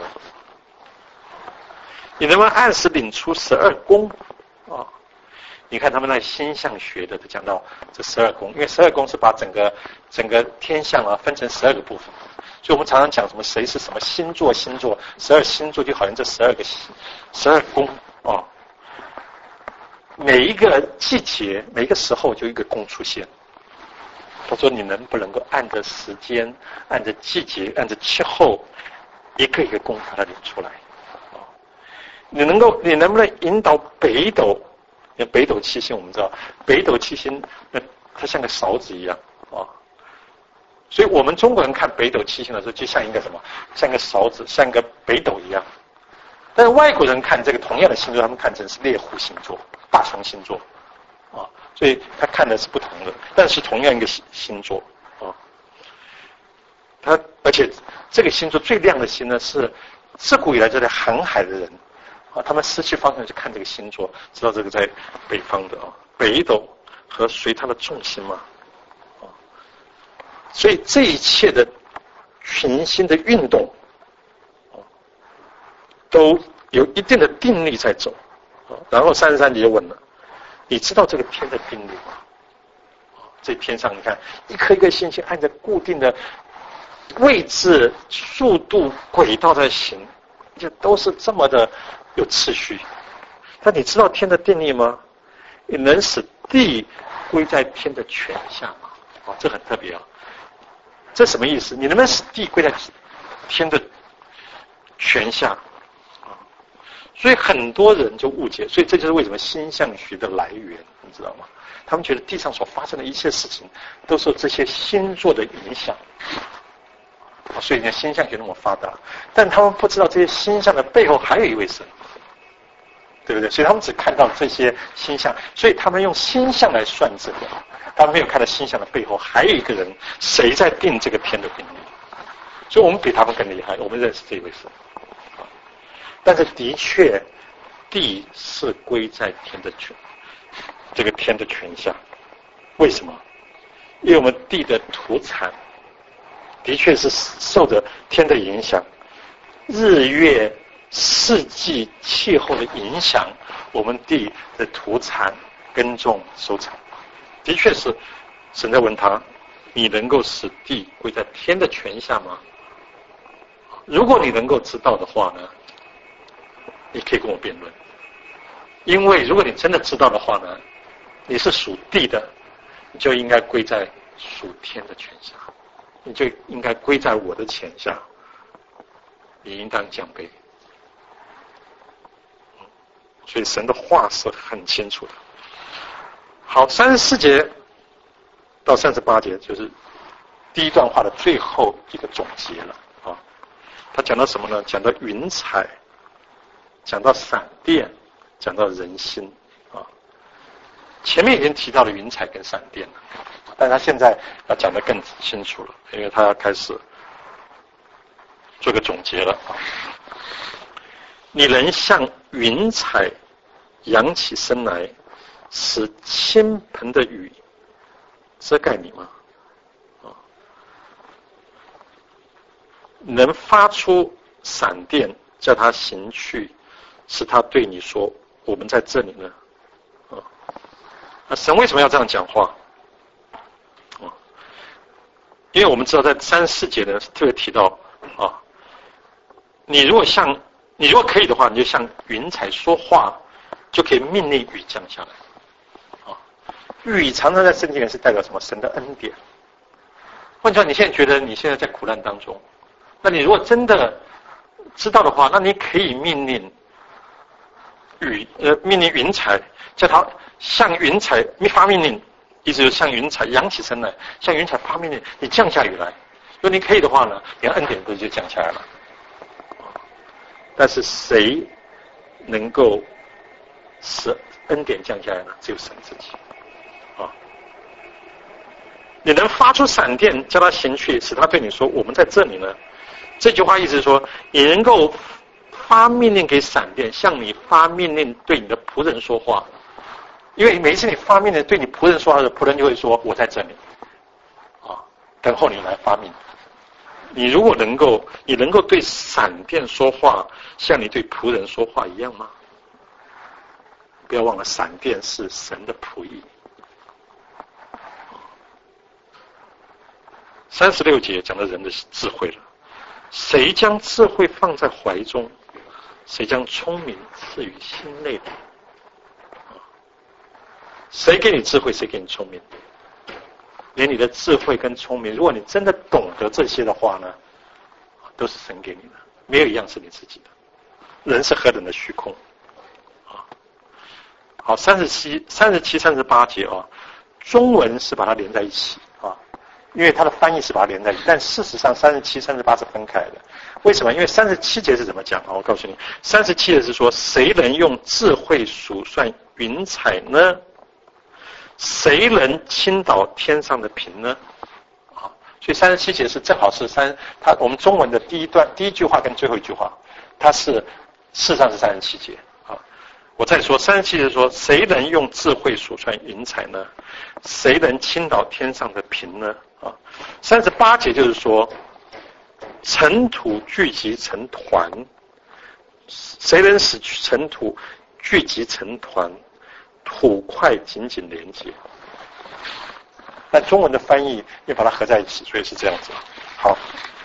B: 你能不能按时领出十二宫啊？你看他们那星象学的讲到这十二宫，因为十二宫是把整个整个天象啊分成十二个部分，所以我们常常讲什么谁是什么星座，星座十二星座就好像这十二个十二宫啊，每一个季节每一个时候就一个宫出现。他说：“你能不能够按着时间、按着季节、按着气候，一个一个宫把它领出来？啊，你能够，你能不能引导北斗？因为北斗七星，我们知道北斗七星，那它像个勺子一样啊。所以我们中国人看北斗七星的时候，就像一个什么，像个勺子，像个北斗一样。但是外国人看这个同样的星座，他们看成是猎户星座、大熊星座。”啊，所以他看的是不同的，但是同样一个星座啊。他而且这个星座最亮的星呢，是自古以来就在航海的人啊，他们失去方向去看这个星座，知道这个在北方的啊，北斗和随它的重心嘛啊。所以这一切的群星的运动，都有一定的定律在走。然后三十三节就问了，你知道这个天的定律吗？这天上你看一颗一颗星星按照固定的位置、速度、轨道在行，就都是这么的有次序。但你知道天的定律吗？你能使地归在天的权下吗？哦，这很特别啊！这什么意思？你能不能使地归在天的权下？啊，所以很多人就误解，所以这就是为什么星象学的来源，你知道吗？他们觉得地上所发生的一切事情都受这些星座的影响，所以呢，星象学那么发达，但他们不知道这些星象的背后还有一位神，对不对？所以他们只看到这些星象，所以他们用星象来算这个，他们没有看到星象的背后还有一个人，谁在定这个天的定律。所以我们比他们更厉害，我们认识这一位神。但是的确，地是归在天的权，这个天的权下。为什么？因为我们地的土产的确是受着天的影响，日月四季气候的影响，我们地的土产耕种收成，的确是神在问他，你能够使地归在天的权下吗？如果你能够知道的话呢，你可以跟我辩论。因为如果你真的知道的话呢，你是属地的，你就应该归在属天的权下，你就应该归在我的权下，你应当降卑。所以神的话是很清楚的。好，三十四节到三十八节就是第一段话的最后一个总结了啊。他讲到什么呢？讲到云彩，讲到闪电，讲到人心啊。前面已经提到了云彩跟闪电了，但他现在要讲得更清楚了，因为他要开始做个总结了啊。你能像云彩扬起身来，使倾盆的雨遮盖你吗？啊，能发出闪电，叫他行去，使他对你说：“我们在这里呢。”啊，那神为什么要这样讲话？啊，因为我们知道在三十四节呢特别提到啊，你如果像你如果可以的话，你就像云彩说话，就可以命令雨降下来。啊，雨常常在圣经里是代表什么？神的恩典。换句话，你现在觉得你现在在苦难当中，那你如果真的知道的话，那你可以命令雨，呃，命令云彩，叫它向云彩发命令，意思就是向云彩扬起身来，向云彩发命令，你降下雨来。如果你可以的话呢，你的恩典不是就降下来了？但是谁能够使恩典降下来呢？只有神自己啊！你能发出闪电，叫他行去，使他对你说：“我们在这里呢。”这句话意思是说，你能够发命令给闪电，向你发命令对你的仆人说话。因为每一次你发命令对你仆人说话的时候，仆人就会说：“我在这里。”啊，等候你来发命。你如果能够，你能够对闪电说话，像你对仆人说话一样吗？不要忘了，闪电是神的仆役。三十六节讲到人的智慧了，谁将智慧放在怀中？谁将聪明赐予心内的？谁给你智慧，谁给你聪明？连你的智慧跟聪明，如果你真的懂得这些的话呢，都是神给你的，没有一样是你自己的。人是何等的虚空啊！好，三十七、三十七、三十八节啊，中文是把它连在一起啊，因为它的翻译是把它连在一起，但事实上三十七、三十八是分开的。为什么？因为三十七节是怎么讲啊？我告诉你，三十七节是说，谁能用智慧数算云彩呢？谁能倾倒天上的平呢？啊，所以三十七节是正好是三，它我们中文的第一段第一句话跟最后一句话，它是事实上是三十七节啊。我再说，三十七节说，谁能用智慧数算云彩呢？谁能倾倒天上的平呢？啊，三十八节就是说， 尘土聚集成团，谁能使尘土聚集成团，土块紧紧连接？但中文的翻译又把它合在一起，所以是这样子。好，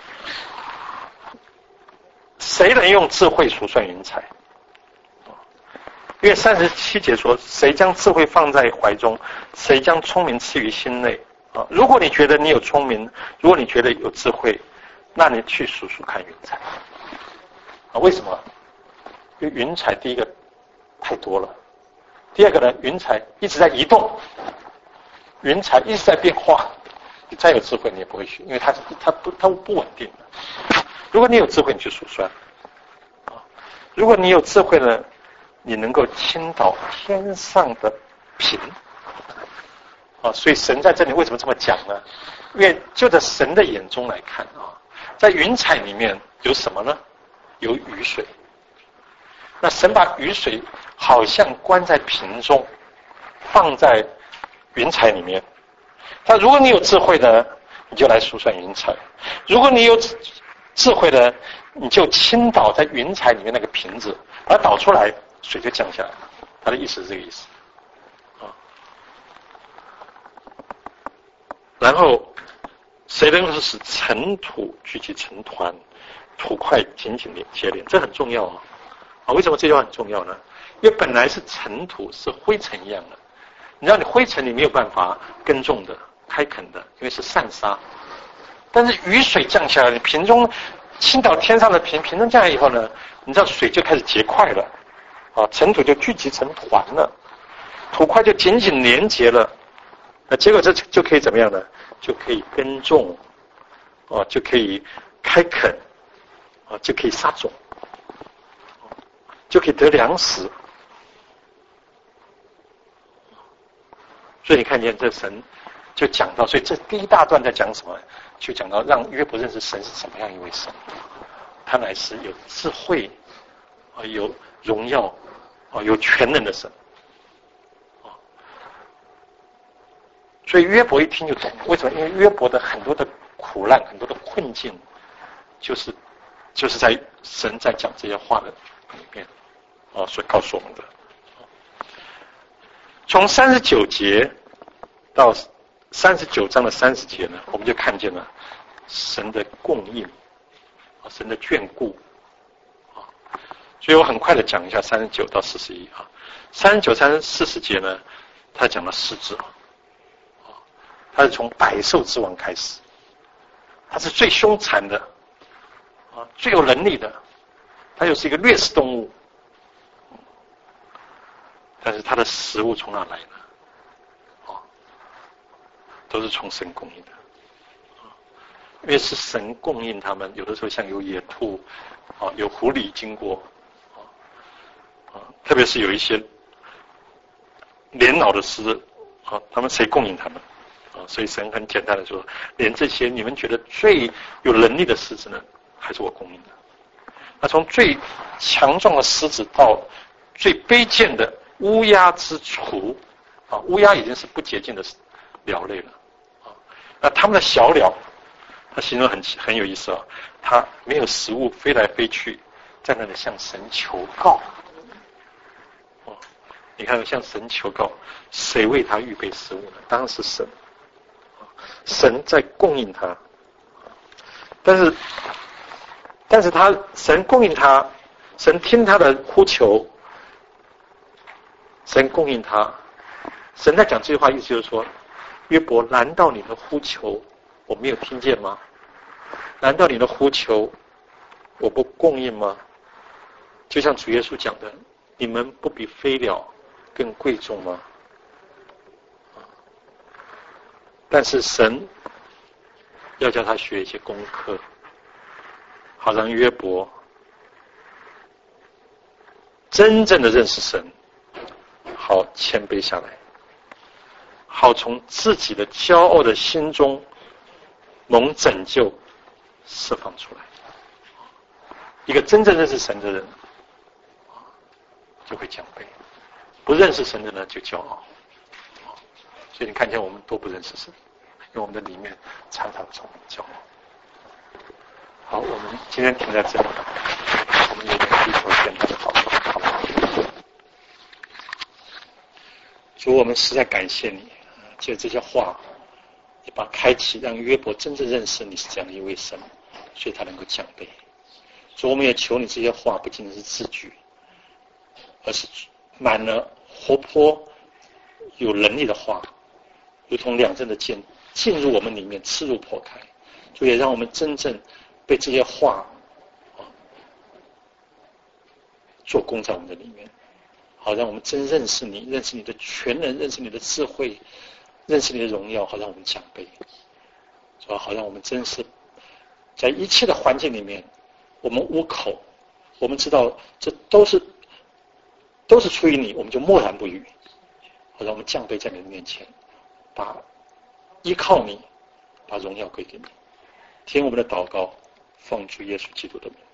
B: 谁能用智慧数算云彩？因为三十七节说，谁将智慧放在怀中，谁将聪明赐于心内啊？如果你觉得你有聪明，如果你觉得有智慧，那你去数数看云彩啊？为什么？因为云彩第一个太多了，第二个呢，云彩一直在移动，云彩一直在变化。你再有智慧，你也不会去，因为它它不它不稳定的。如果你有智慧，你去数算啊；如果你有智慧呢，你能够倾倒天上的平啊。所以神在这里为什么这么讲呢？因为就在神的眼中来看啊，在云彩里面有什么呢？有雨水。那神把雨水好像关在瓶中，放在云彩里面。那如果你有智慧呢，你就来数算云彩；如果你有智慧呢，你就倾倒在云彩里面那个瓶子，把它倒出来，水就降下来了。他的意思是这个意思啊。然后，谁能够使尘土聚集成团，土块紧紧连接连？这很重要啊！啊，为什么这句话很重要呢？因为本来是尘土，是灰尘一样的。你知道，你灰尘你没有办法耕种的、开垦的，因为是散沙。但是雨水降下来，你瓶中倾倒天上的瓶，瓶中降下来以后呢，你知道水就开始结块了，啊，尘土就聚集成团了，土块就紧紧连结了。那结果这就可以怎么样呢？就可以耕种，啊，就可以开垦，啊，就可以撒种，就可以得粮食。所以你看见这神就讲到，所以这第一大段在讲什么？就讲到让约伯认识神是什么样一位神，他乃是有智慧啊，有荣耀啊，有全能的神啊。所以约伯一听就懂，为什么？因为约伯的很多的苦难、很多的困境，就是就是在神在讲这些话的里面啊，所告诉我们的。从三十九节到三十九章的三十节呢，我们就看见了神的供应，啊，神的眷顾，啊，所以我很快的讲一下三十九到四十一啊。三十九、三十四十节呢，他讲了狮子，啊，他是从百兽之王开始，他是最凶残的，啊，最有能力的，他又是一个掠食动物。但是他的食物从哪来呢？哦，都是从神供应的，因为是神供应他们。有的时候像有野兔，啊，有狐狸经过，啊，特别是有一些年老的狮子，啊，他们谁供应他们？啊，所以神很简单的说，连这些你们觉得最有能力的狮子呢，还是我供应的。那从最强壮的狮子到最卑贱的乌鸦之雏，啊，乌鸦已经是不洁净的鸟类了，啊，那他们的小鸟，他形容很很有意思啊，他没有食物飞来飞去，在那里向神求告，哦，你看向神求告，谁为他预备食物呢？当然是神，神在供应他，但是，但是他神供应他，神听他的呼求。神供应他，神在讲这句话，意思就是说，约伯，难道你的呼求我没有听见吗？难道你的呼求我不供应吗？就像主耶稣讲的，你们不比飞鸟更贵重吗？但是神要叫他学一些功课，好让约伯真正的认识神，好谦卑下来，好从自己的骄傲的心中蒙拯救释放出来。一个真正认识神的人就会谦卑，不认识神的人就骄傲。所以你看见我们都不认识神，因为我们的里面常常充满骄傲。 好，我们今天停在这里，我们也地球简单的讨论。好，
A: 主，我们实在感谢你，借这些话，你把开启，让约伯真正认识你是这样的一位神，所以他能够降卑。主，我们也求你这些话不仅仅是字句，而是满了活泼、有能力的话，如同两刃的剑进入我们里面，刺入破开。主，也让我们真正被这些话啊做工在我们的里面，好让我们真认识你，认识你的全能，认识你的智慧，认识你的荣耀，好让我们降卑，主要好让我们真是在一切的环境里面，我们无口，我们知道这都是都是出于你，我们就默然不语，好让我们降卑在你的面前，把依靠你，把荣耀归给你。听我们的祷告，奉主耶稣基督的名。